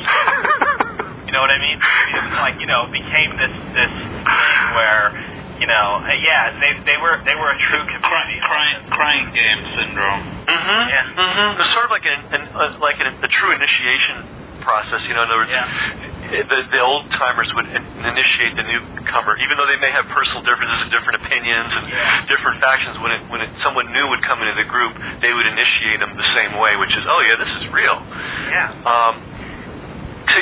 You know what I mean? I mean? It was like, you know, became this this thing where, you know, uh, yeah, they they were they were a true community. Crying, crying game syndrome. Mm-hmm. Yeah. Mm-hmm. It was sort of like an, an uh, like an, a true initiation process. You know, in other words, Yeah. the, the old timers would in, initiate the newcomer, even though they may have personal differences and different opinions and Yeah. different factions. When it, when it, someone new would come into the group, they would initiate them the same way, which is, oh yeah, this is real. Yeah. Um, so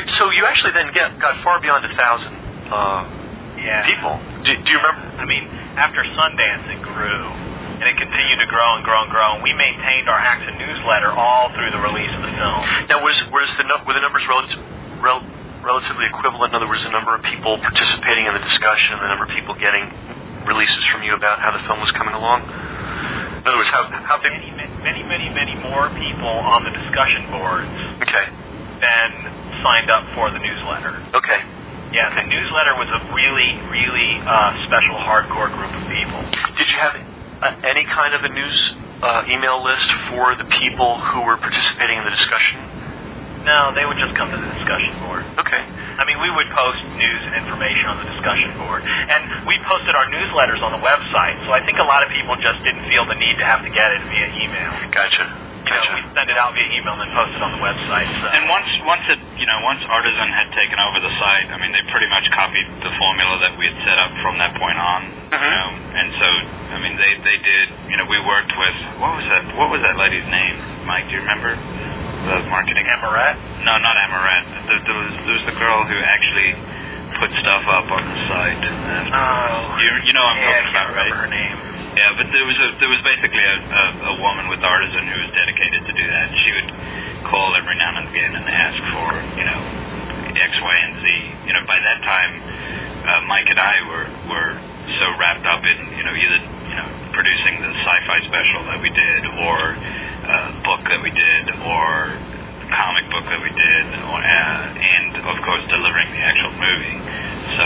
Wait, so you actually then get, got far beyond a thousand uh, yeah. people. Do, do you remember? I mean, after Sundance, it grew, and it continued to grow and grow and grow, and we maintained our Axon newsletter all through the release of the film. Now, was, was the, were the numbers relative, rel, relatively equivalent? In other words, the number of people participating in the discussion, the number of people getting releases from you about how the film was coming along? In other words, how, how big... Many, many, many, many more people on the discussion boards okay. than signed up for the newsletter. Okay. Yeah, the newsletter was a really, really uh, special, hardcore group of people. Did you have uh, any kind of a news uh, email list for the people who were participating in the discussion? No, they would just come to the discussion board. Okay. I mean, we would post news and information on the discussion board. And we posted our newsletters on the website, so I think a lot of people just didn't feel the need to have to get it via email. Gotcha. You know, we send it out via email and then post it on the website. So. And once once it, you know, once Artisan had taken over the site, I mean, they pretty much copied the formula that we had set up from that point on. Mm-hmm. You know, and so, I mean, they they did. You know, we worked with what was that? What was that lady's name? Mike, do you remember? The marketing. Amarette? No, not Amarette. There, there was there was the girl who actually put stuff up on the site. And oh. You you know what I'm yeah, talking about, right? I can't remember her name. Yeah, but there was a there was basically a, a, a woman with Artisan who was dedicated to do that. She would call every now and again and ask for, you know, X, Y, and Z. You know, by that time, uh, Mike and I were were so wrapped up in, you know, either, you know, producing the sci-fi special that we did, or uh, book that we did, or comic book that we did, or, uh, and of course delivering the actual movie. So,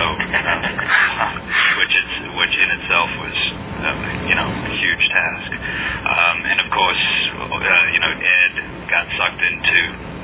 uh, which is which in itself was, uh, you know, a huge task. Um, and of course, uh, you know, Ed got sucked into,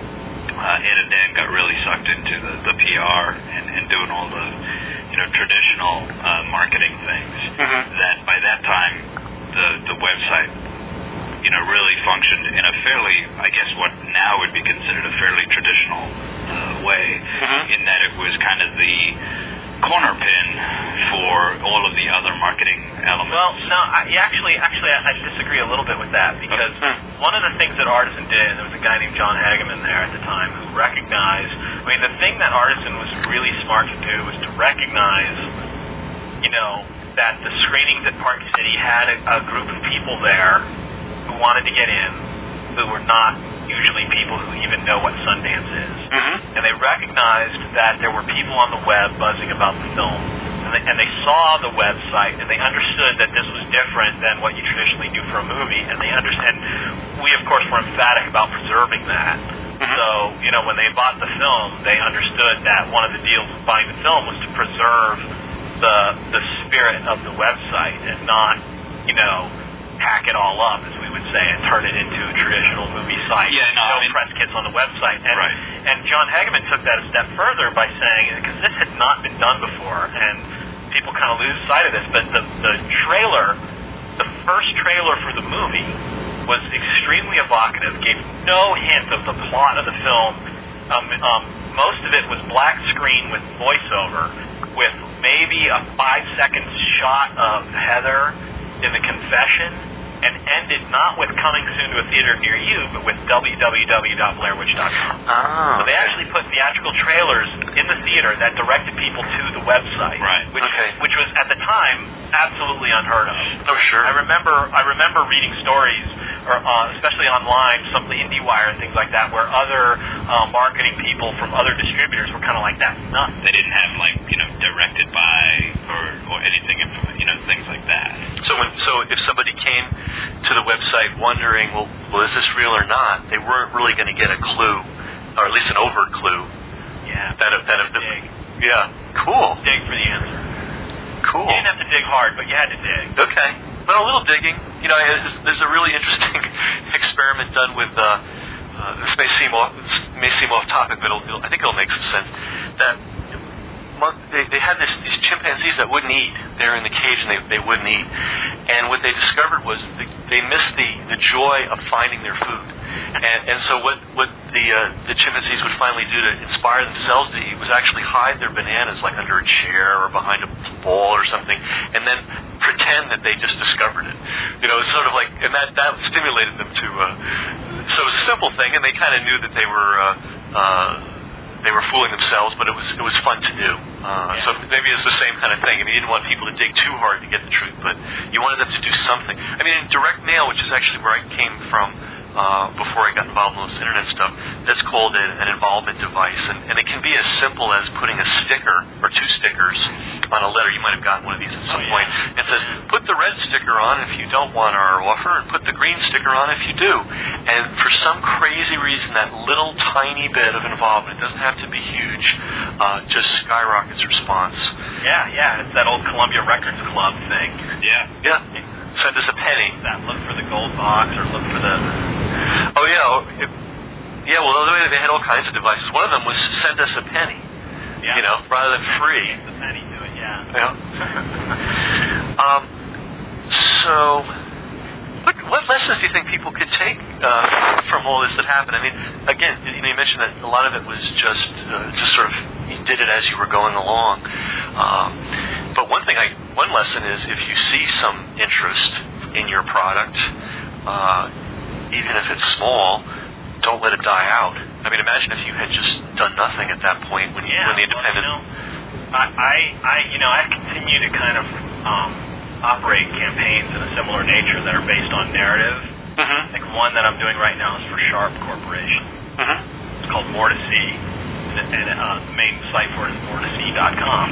uh, Ed and Dan got really sucked into the, the P R and, and doing all the, you know, traditional uh, marketing things. Mm-hmm. That by that time, the the website, you know, really functioned in a fairly, I guess what now would be considered a fairly traditional uh, way, mm-hmm. in that it was kind of the corner pin for all of the other marketing elements. Well, no, I, actually, actually, I, I disagree a little bit with that, because mm-hmm. one of the things that Artisan did, and there was a guy named John Hageman there at the time who recognized, I mean, the thing that Artisan was really smart to do was to recognize, you know, that the screenings at Park City had a, a group of people there who wanted to get in, who were not usually people who even know what Sundance is. Mm-hmm. And they recognized that there were people on the web buzzing about the film. And they, and they saw the website, and they understood that this was different than what you traditionally do for a movie. And they understand. We, of course, were emphatic about preserving that. Mm-hmm. So, you know, when they bought the film, they understood that one of the deals with buying the film was to preserve the the spirit of the website and not, you know, hack it all up, as we would say, and turn it into a traditional movie site. Yeah, no, no I mean, press kits on the website. And, right. and John Hageman took that a step further by saying, because this had not been done before, and people kind of lose sight of this, but the, the trailer, the first trailer for the movie was extremely evocative, gave no hint of the plot of the film. Um, um, most of it was black screen with voiceover, with maybe a five-second shot of Heather in the confession, and ended not with coming soon to a theater near you, but with w w w dot blair witch dot com. Ah, so they actually put theatrical trailers in the theater that directed people to the website, right. which, okay. which was at the time absolutely unheard of. Oh, sure. I remember I remember reading stories, or uh, especially online, some of the IndieWire and things like that, where other uh, marketing people from other distributors were kind of like, that's nuts. They didn't have, like, you know, directed by or or anything, you know, things like that. So when so if somebody came to the website wondering, well, well, is this real or not, they weren't really going to get a clue, or at least an overt clue. Yeah. That if that if dig. Yeah. Cool. Dig for the answer. Cool. You didn't have to dig hard, but you had to dig. Okay. Well, a little digging. You know, there's a really interesting experiment done with. Uh, uh, this may seem off, this may seem off topic, but it'll, it'll, I think it'll make some sense. That they, they had this, these chimpanzees that wouldn't eat. They're in the cage and they, they wouldn't eat. And what they discovered was they, they missed the, the joy of finding their food. And, and so what, what the uh, the chimpanzees would finally do to inspire themselves to eat was actually hide their bananas like under a chair or behind a ball or something, and then pretend that they just discovered it. You know, it's sort of like, and that, that stimulated them to, uh, so it was a simple thing, and they kind of knew that they were, uh, uh, they were fooling themselves, but it was it was fun to do. Uh, yeah. So maybe it's the same kind of thing. I mean, you didn't want people to dig too hard to get the truth, but you wanted them to do something. I mean, in direct mail, which is actually where I came from uh, before I got involved in this internet stuff, that's called a, an involvement device, and, and it can be as simple as putting a sticker or two stickers on a letter. You might have gotten one of these at some oh, yeah. point. It says, put the red sticker on if you don't want our offer, and put the green sticker on if you do. And for some crazy reason, that little tiny bit of involvement, it doesn't have to be huge, uh, just skyrockets response. Yeah, yeah, it's that old Columbia Records Club thing. Yeah. Yeah. Send us a penny. That look for the gold box or look for the... Oh, yeah. It, yeah, well, they had all kinds of devices. One of them was send us a penny, yeah. you know, rather than free. The penny to it, yeah. Yeah. um, so... What, what lessons do you think people could take uh, from all this that happened? I mean, again, you, know, you mentioned that a lot of it was just uh, just sort of you did it as you were going along. Um, but one thing, I one lesson is if you see some interest in your product, uh, even if it's small, don't let it die out. I mean, imagine if you had just done nothing at that point when you yeah, when the independent. Well, you know, I, I, I, you know, I continue to kind of. Um, operate campaigns in a similar nature that are based on narrative. Mm-hmm. Like one that I'm doing right now is for Sharp Corporation. Mm-hmm. It's called More to See, and, and uh, the main site for it is more to see dot com.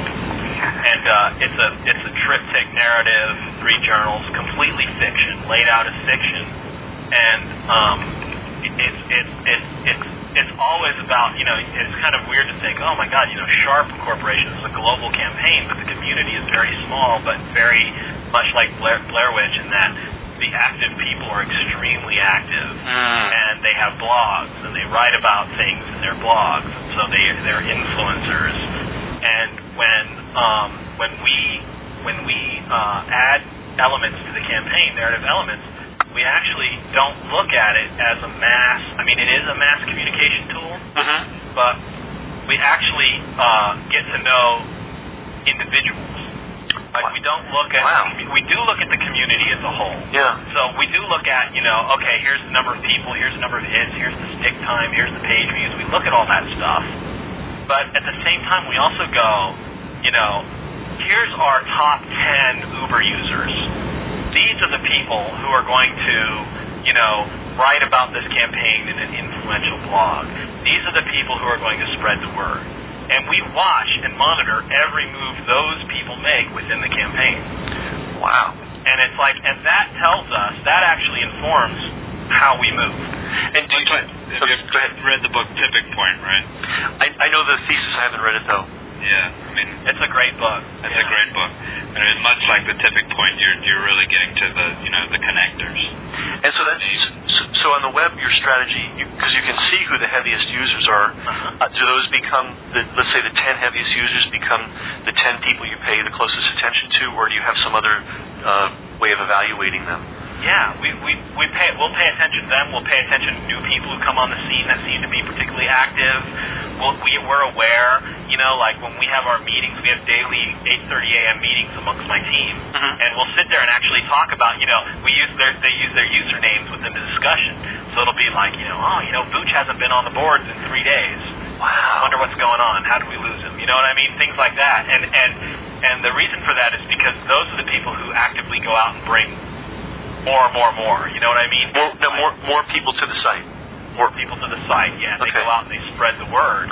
And uh, it's a it's a triptych narrative, three journals, completely fiction, laid out as fiction, and um, it, it's it's it's it's it's always about, you know, it's kind of weird to think, oh my God, you know, Sharp Corporation is a global campaign, but the community is very small, but very much like Blair, Blair Witch in that the active people are extremely active, mm. and they have blogs, and they write about things in their blogs, and so they, they're influencers. And when um, when we when we uh, add elements to the campaign, narrative elements, we actually don't look at it as a mass, I mean, it is a mass communication tool, mm-hmm. but we actually uh, get to know individuals. Like, we don't look at, wow. the, we do look at the community as a whole. Yeah. So we do look at, you know, okay, here's the number of people, here's the number of hits, here's the stick time, here's the page views. We look at all that stuff. But at the same time, we also go, you know, here's our top ten Uber users. These are the people who are going to, you know, write about this campaign in an influential blog. These are the people who are going to spread the word. And we watch and monitor every move those people make within the campaign. Wow. And it's like, and that tells us, that actually informs how we move. And do you, have you read the book Tipping Point, right? I, I know the thesis. I haven't read it, though. Yeah, I mean, it's a great book. It's yeah. a great book. I mean, much like the Tipping Point, you're you're really getting to the you know the connectors. And so that's so, so on the web, your strategy, because you, you can see who the heaviest users are. Uh-huh. Uh, do those become the, let's say the ten heaviest users become the ten people you pay the closest attention to, or do you have some other uh, way of evaluating them? Yeah, we we we pay we'll pay attention to them. We'll pay attention to new people who come on the scene that seem to be particularly active. We'll, we we're aware, you know, like when we have our meetings, we have daily eight thirty a.m. meetings amongst my team, mm-hmm. and we'll sit there and actually talk about, you know, we use their they use their usernames within the discussion. So it'll be like, you know, oh, you know, Vooch hasn't been on the boards in three days. Wow. I wonder what's going on. How did we lose him? You know what I mean? Things like that. And and and the reason for that is because those are the people who actively go out and bring more, more, more. You know what I mean? More, no, more, more people to the site. More people to the site. Yeah, they okay. go out and they spread the word.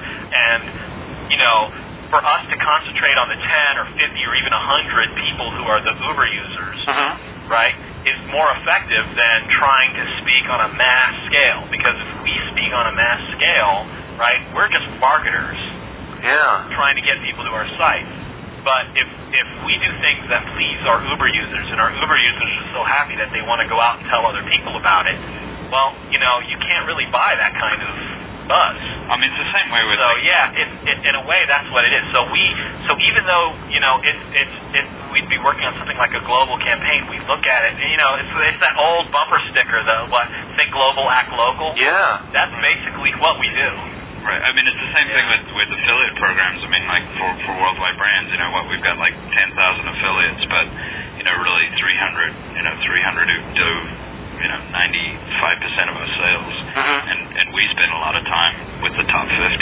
And you know, for us to concentrate on the ten or fifty or even a hundred people who are the Uber users, mm-hmm. right, is more effective than trying to speak on a mass scale. Because if we speak on a mass scale, right, we're just marketers. Yeah. Trying to get people to our site. But if if we do things that please our Uber users, and our Uber users are so happy that they want to go out and tell other people about it, well, you know, you can't really buy that kind of buzz. I mean, it's the same way with. So yeah, it, it, in a way, that's what it is. So we, so even though you know, it's it's it, we'd be working on something like a global campaign, we look at it, and, you know, it's it's that old bumper sticker, the what, think global, act local. Yeah. That's basically what we do. Right. I mean, it's the same yeah. thing with, with affiliate programs. I mean, like for, for Worldwide Brands, you know, what we've got like ten thousand affiliates, but you know, really three hundred, you know, three hundred who do, you know, ninety-five percent of our sales, mm-hmm. and and we spend a lot of time with the top fifty.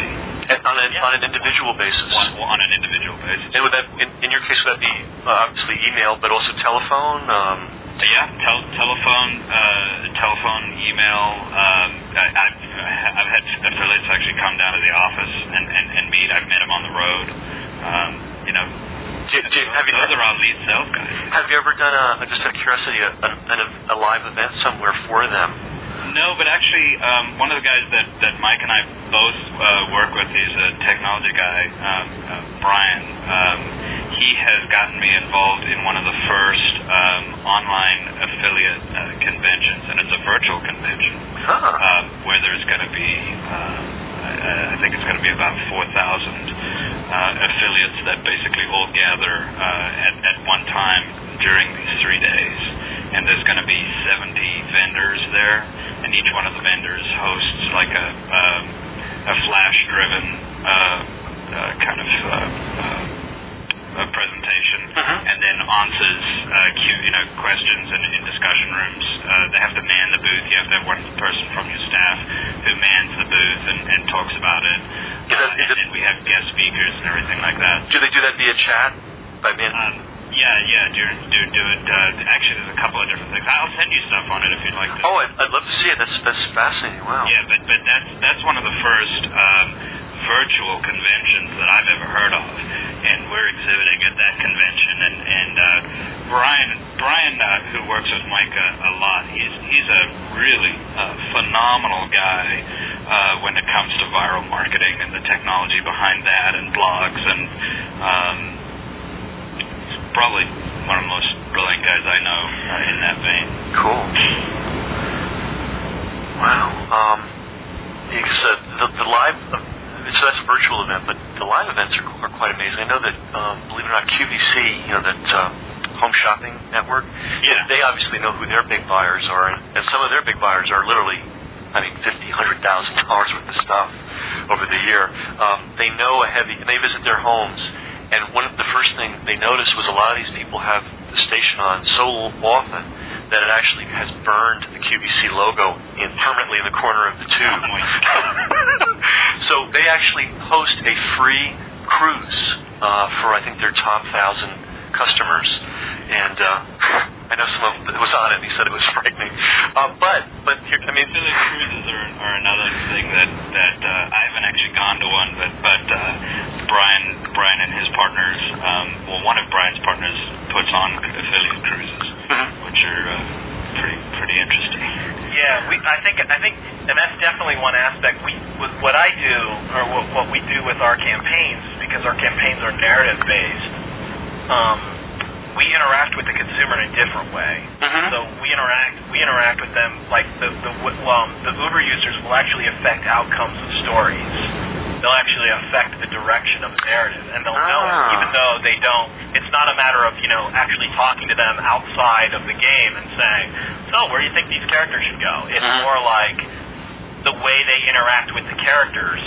And on, a, yeah. on an individual basis? One, well, on an individual basis. And would that, in, in your case, would that be uh, obviously email, but also telephone? Um, yeah, tel- telephone, uh, telephone, email. Um, I, I've, I've had affiliates actually come down to the office and, and, and meet. I've met them on the road. Um, you know, do, do, have you, those are our lead sales guys. Have you ever done, a, just out of curiosity, a, a, a live event somewhere for them? No, but actually, um, one of the guys that, that Mike and I both uh, work with, he's a technology guy, um, uh, Brian. Um, he has gotten me involved in one of the first um, online affiliate uh, conventions, and it's a virtual convention huh. um, where there's going to be, uh, I think it's going to be about four thousand uh, affiliates that basically all gather uh, at, at one time during these three days. And there's going to be seventy vendors there, and each one of the vendors hosts like a um, a flash-driven uh, uh, kind of uh, uh, a presentation, uh-huh. and then answers uh, Q, you know questions in, in discussion rooms. Uh, they have to man the booth. You have to have one person from your staff who mans the booth and, and talks about it. Is that, uh, is and then we have guest speakers and everything like that. Do they do that via chat? By man? Um, Yeah, yeah, do do do it. Uh, actually, there's a couple of different things. I'll send you stuff on it if you'd like to. Oh, I'd, I'd love to see it. That's that's fascinating. Wow. Yeah, but but that's that's one of the first um, virtual conventions that I've ever heard of, and we're exhibiting at that convention. And and uh, Brian Brian, uh, who works with Mike a, a lot, he's he's a really uh, phenomenal guy uh, when it comes to viral marketing and the technology behind that, and blogs and. Um, Probably one of the most brilliant guys I know uh, in that vein. Cool. Wow. Um, because, uh, the, the live, uh, so that's a virtual event, but the live events are, are quite amazing. I know that, um, believe it or not, Q V C, you know, that uh, home shopping network, yeah. they obviously know who their big buyers are, and, and some of their big buyers are literally, I mean, fifty thousand dollars, one hundred thousand dollars worth of stuff over the year. Um, they know a heavy, and they visit their homes. And one of the first things they noticed was a lot of these people have the station on so often that it actually has burned the Q V C logo in permanently in the corner of the tube. Oh my God. So they actually host a free cruise uh, for I think their top thousand customers, and uh, I know some of it was on it. And he said it was frightening, uh, but but here, I mean, affiliate cruises are, are another thing that that uh, I haven't actually gone to one, but but uh, Brian Brian and his partners, um, well, one of Brian's partners puts on affiliate cruises, mm-hmm. which are uh, pretty pretty interesting. Yeah, we I think I think, and that's definitely one aspect. We with what I do or what, what we do with our campaigns, because our campaigns are narrative based. Um, we interact with the consumer in a different way. Mm-hmm. So we interact we interact with them like the the um, the Uber users will actually affect outcomes of stories. They'll actually affect the direction of the narrative, and they'll ah. know it, even though they don't. It's not a matter of you know actually talking to them outside of the game and saying, "So, where do you think these characters should go?" It's mm-hmm. more like the way they interact with the characters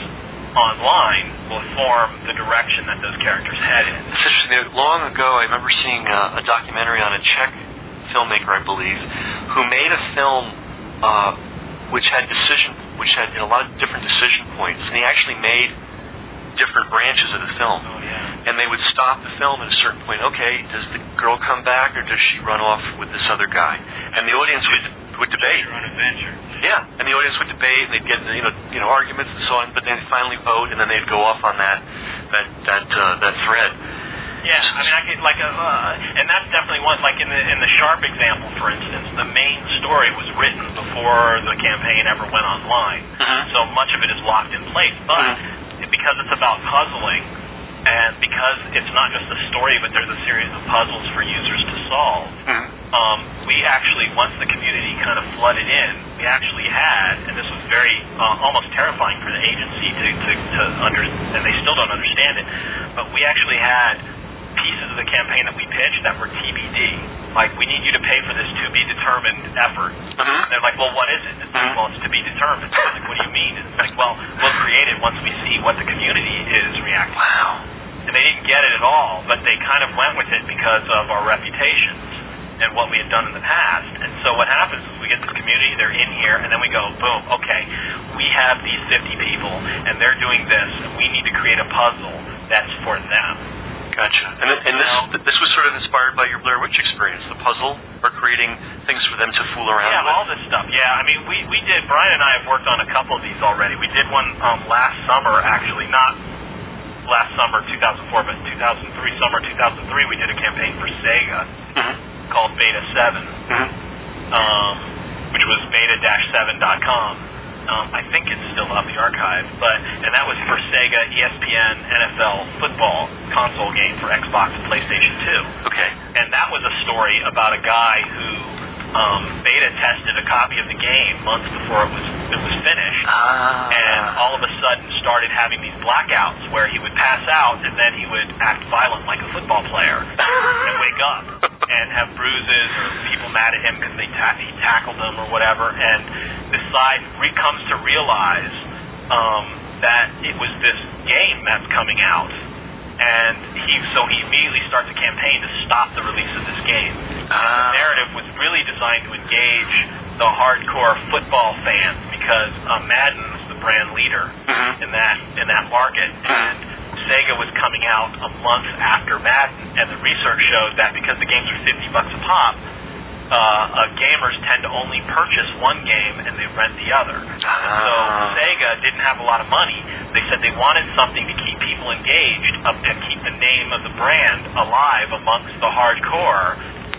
online will form the direction that those characters head in. It's interesting. Long ago, I remember seeing a, a documentary on a Czech filmmaker, I believe, who made a film uh, which had decision, which had you know, a lot of different decision points, and he actually made different branches of the film. Oh, yeah. And they would stop the film at a certain point. Okay, does the girl come back, or does she run off with this other guy? And the audience would would debate. Your own adventure. Yeah, and the audience would debate, and they'd get you know you know arguments and so on. But then they'd finally vote, and then they'd go off on that that that uh, that thread. Yeah, I mean, I could like a, uh, and that's definitely one. Like in the in the Sharp example, for instance, the main story was written before the campaign ever went online, mm-hmm. so much of it is locked in place. But mm-hmm. because it's about puzzling, and because it's not just a story, but there's a series of puzzles for users to solve. Mm-hmm. Um, we actually, once the community kind of flooded in, we actually had, and this was very uh, almost terrifying for the agency to to, to under, and they still don't understand it, but we actually had pieces of the campaign that we pitched that were T B D. Like, we need you to pay for this to be determined effort. Mm-hmm. And they're like, well, what is it? It's like, well, it's to be determined. It's like, what do you mean? It's like, well, we'll create it once we see what the community is reacting to. Wow. And they didn't get it at all, but they kind of went with it because of our reputations. and what we had done in the past. And so what happens is we get this community, they're in here, and then we go, boom, okay, we have these fifty people, and they're doing this, and we need to create a puzzle that's for them. Gotcha. And, and this this was sort of inspired by your Blair Witch experience, the puzzle, or creating things for them to fool around yeah, with? Yeah, all this stuff. Yeah, I mean, we, we did, Brian and I have worked on a couple of these already. We did one um, last summer, actually, not last summer, two thousand four, but two thousand three, summer two thousand three, we did a campaign for Sega mm-hmm. called Beta seven, mm-hmm. um, which was beta dash seven dot com. Um, I think it's still up the archive, but and that was for Sega, E S P N, N F L football console game for Xbox and PlayStation two. Okay. And that was a story about a guy who um, beta tested a copy of the game months before it was it was finished, ah. and all of a sudden started having these blackouts where he would pass out and then he would act violent like a football player and wake up and have bruises or people mad at him because they ta- he tackled them or whatever, and decide re- comes to realize um, that it was this game that's coming out, and he so he immediately starts a campaign to stop the release of this game. Ah. The narrative was really designed to engage the hardcore football fans because uh, Madden was the brand leader mm-hmm. in that in that market, and Sega was coming out a month after Madden, and the research showed that because the games are fifty bucks a pop, uh, uh, gamers tend to only purchase one game and they rent the other. Ah. So Sega didn't have a lot of money. They said they wanted something to keep people engaged, uh, to keep the name of the brand alive amongst the hardcore,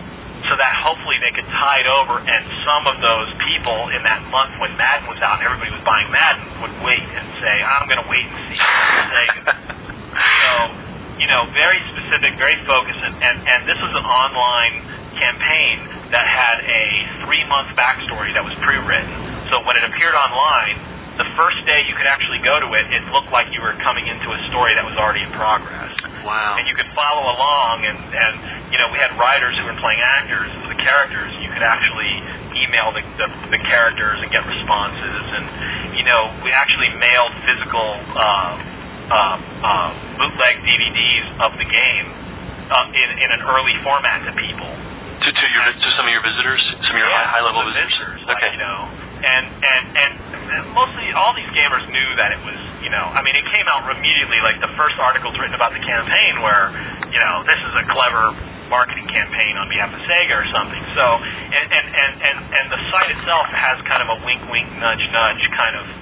so that hopefully they could tide over, and some of those people in that month when Madden was out and everybody was buying Madden would wait and say, I'm going to wait and see Sega. So, you know, very specific, very focused, and, and, and this was an online campaign that had a three-month backstory that was pre-written. So when it appeared online, the first day you could actually go to it, it looked like you were coming into a story that was already in progress. Wow. And you could follow along, and, and you know, we had writers who were playing actors, the characters. You could actually email the, the, the characters and get responses. And, you know, we actually mailed physical uh, uh, uh, bootleg D V Ds of the game uh, in, in an early format to people. To, to your to some of your visitors, some of your yeah, high, high level visitors. visitors. Like, Okay. You know, and and and mostly all these gamers knew that it was, you know, I mean, it came out immediately. Like the first articles written about the campaign where, you know, this is a clever marketing campaign on behalf of Sega or something. So, and and and and, and the site itself has kind of a wink, wink, nudge, nudge kind of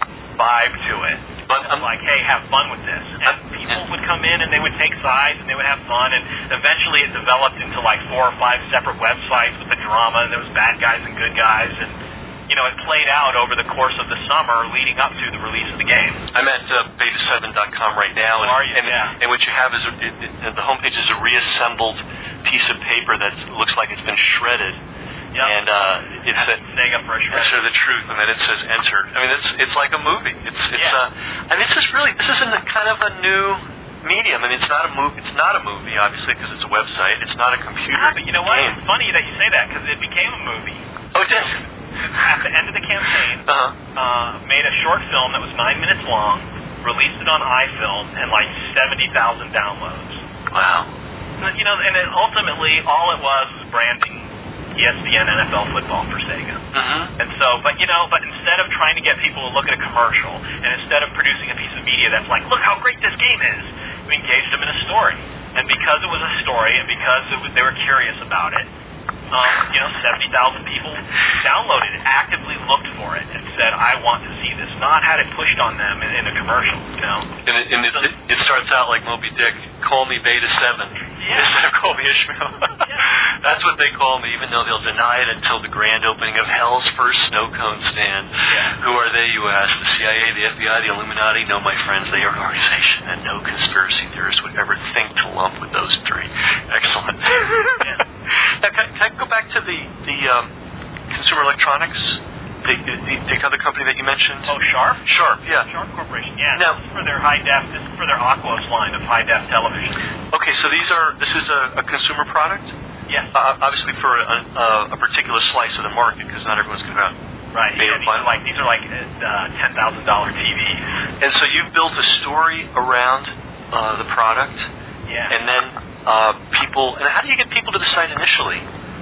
vibe to it. But I'm like, hey, have fun with this. And people would come in and they would take sides and they would have fun, and eventually it developed into like four or five separate websites with the drama, and there was bad guys and good guys, and you know, it played out over the course of the summer leading up to the release of the game. I'm at uh, beta seven dot com right now, and, oh, are you? and, yeah. and what you have is a, it, it, the homepage is a reassembled piece of paper that looks like it's been shredded. Yep. And uh, it's a Sega for a shred. Enter the truth, and then it says enter. I mean, it's it's like a movie. It's it's. Yeah. Uh, I mean, this is really this isn't a kind of a new medium. I mean, it's not a movie. It's not a movie, obviously, because it's a website. It's not a computer Yeah, but you know what? game. It's funny that you say that because it became a movie. Oh, it did. At the end of the campaign, Uh-huh. uh, made a short film that was nine minutes long, released it on iFilm, and like seventy thousand downloads. Wow. You know, and then ultimately all it was was branding E S P N N F L football for Sega. Mm-hmm. And so, but you know, but instead of trying to get people to look at a commercial, and instead of producing a piece of media that's like, look how great this game is, we engaged them in a story. And because it was a story, and because it was, they were curious about it, um, you know, seventy thousand people downloaded it, actively looked for it, and said, I want to see this. Not had it pushed on them in, in a commercial, you know. And, it, and it, it, it starts out like Moby Dick, call me Beta seven. Yeah. Instead of call me Ishmael. Yeah. That's what they call me, even though they'll deny it until the grand opening of Hell's first snow cone stand. Yeah. Who are they, you ask? The C I A, the F B I, the Illuminati? No, my friends, they are an organization that no conspiracy theorist would ever think to lump with those three. Excellent. Yeah. Now, can, can I go back to the, the um, Consumer Electronics, the, the, the other company that you mentioned? Oh, Sharp? Sharp, yeah. Sharp Corporation, yeah. Now, this is for their high def. This is for their Aquos line of high def television. Okay, so these are this is a, a consumer product. Yes. Uh, obviously, for a, a, a particular slice of the market, because not everyone's going to have. Right. Yeah, these are like these are like uh, ten thousand dollar T Vs. And so you've built a story around uh, the product. Yeah. And then uh, people. And how do you get people to the site initially?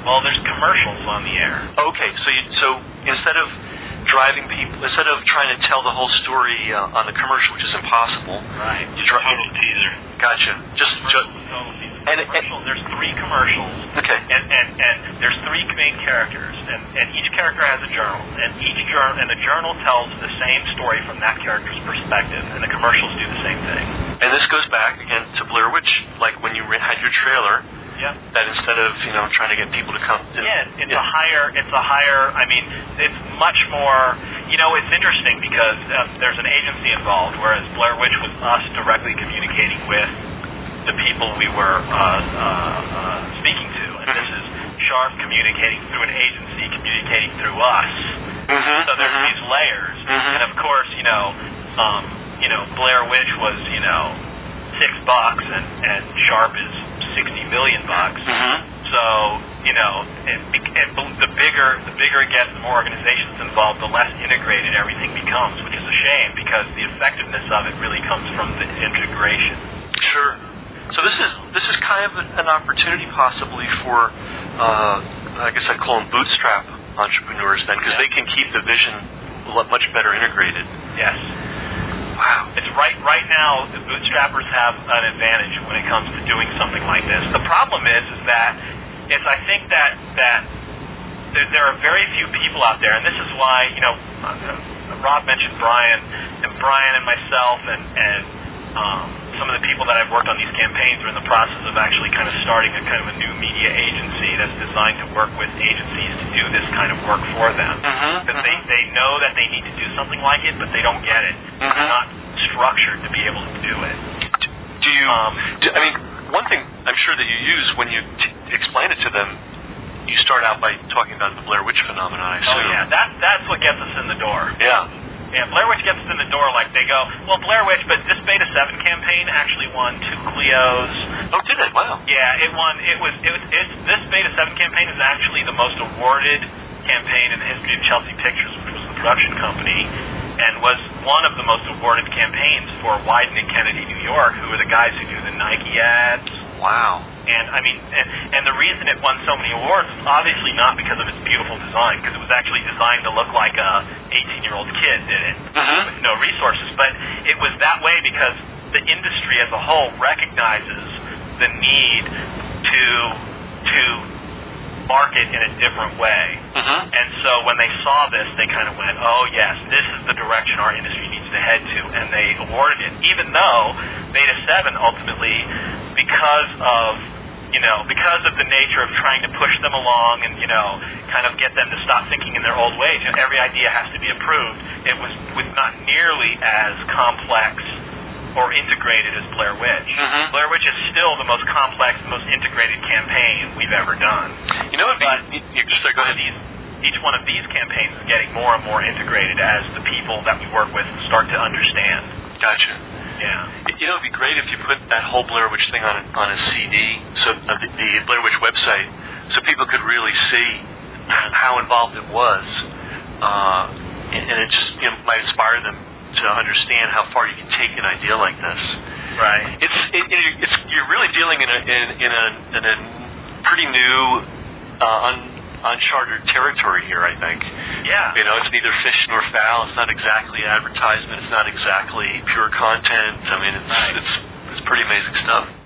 Well, there's commercials on the air. Okay, so you, so instead of driving people, instead of trying to tell the whole story uh, on the commercial, which is impossible. Right. You try, total teaser. Gotcha. Just, just total teaser. And, commercial, and there's three commercials. Okay. And, and and there's three main characters, and, and each character has a journal, and each journal and the journal tells the same story from that character's perspective, and the commercials do the same thing. And this goes back again to Blair Witch, like when you had your trailer. Yeah. That instead of, you know, trying to get people to come. To, yeah, it's yeah. a higher, it's a higher, I mean, it's much more, you know, it's interesting because uh, there's an agency involved, whereas Blair Witch was us directly communicating with the people we were uh, uh, uh, speaking to. And mm-hmm. this is Sharp communicating through an agency, communicating through us. Mm-hmm. So there's mm-hmm. these layers. Mm-hmm. And of course, you know, um, you know, Blair Witch was, you know, six bucks and, and Sharp is sixty million bucks. Mm-hmm. So, you know, it, it, the bigger the bigger it gets, the more organizations involved, the less integrated everything becomes, which is a shame because the effectiveness of it really comes from the integration. Sure. So this is this is kind of an opportunity possibly for, uh, I guess I'd call them bootstrap entrepreneurs then, because yeah. they can keep the vision much better integrated. Yes. Wow. It's right right now, the bootstrappers have an advantage when it comes to doing something like this. The problem is, is that is I think that that there, there are very few people out there, and this is why, you know, uh, Rob mentioned Brian, and Brian and myself, and and um, some of the people that I've worked on these campaigns are in the process of actually kind of starting a kind of a new media agency that's designed to work with agencies to do this kind of work for them. Mm-hmm. Because they, they know that they need to do something like it, but they don't get it. Mm-hmm. They're not structured to be able to do it. Do you, um, do, I mean, one thing I'm sure that you use when you t- explain it to them, you start out by talking about the Blair Witch phenomenon, I assume. Oh, yeah. That, that's what gets us in the door. Yeah. Yeah, Blair Witch gets us in the door like they go, well, Blair Witch, but this Beta seven campaign actually won two Clios. Oh, did it? Wow. Yeah, it won. It was. It was. It's, this Beta seven campaign is actually the most awarded campaign in the history of Chelsea Pictures, which was the production company, and was one of the most awarded campaigns for Wyden and Kennedy, New York, who are the guys who do the Nike ads. Wow. And I mean, and, and the reason it won so many awards is obviously not because of its beautiful design, because it was actually designed to look like a eighteen-year-old kid did it, mm-hmm. with no resources. But it was that way because the industry as a whole recognizes the need to to market in a different way. Mm-hmm. And so when they saw this, they kind of went, oh yes, this is the direction our industry needs to head to, and they awarded it, even though Beta seven ultimately, because of you know, because of the nature of trying to push them along and, you know, kind of get them to stop thinking in their old ways. You know, every idea has to be approved. It was, was not nearly as complex or integrated as Blair Witch. Mm-hmm. Blair Witch is still the most complex, the most integrated campaign we've ever done. You know, but you, you just go ahead. These, each one of these campaigns is getting more and more integrated as the people that we work with start to understand. Gotcha. Yeah. You know, it'd be great if you put that whole Blair Witch thing on a, on a C D, so uh, the, the Blair Witch website, so people could really see how involved it was, uh, and, and it just you know, might inspire them to understand how far you can take an idea like this. Right. It's it, it, it's you're really dealing in a in, in a in a pretty new, uh, un, uncharted territory here, I think. Yeah. You know, it's neither fish nor fowl. It's not exactly advertisement. It's not exactly pure content. I mean, it's right. it's it's pretty amazing stuff.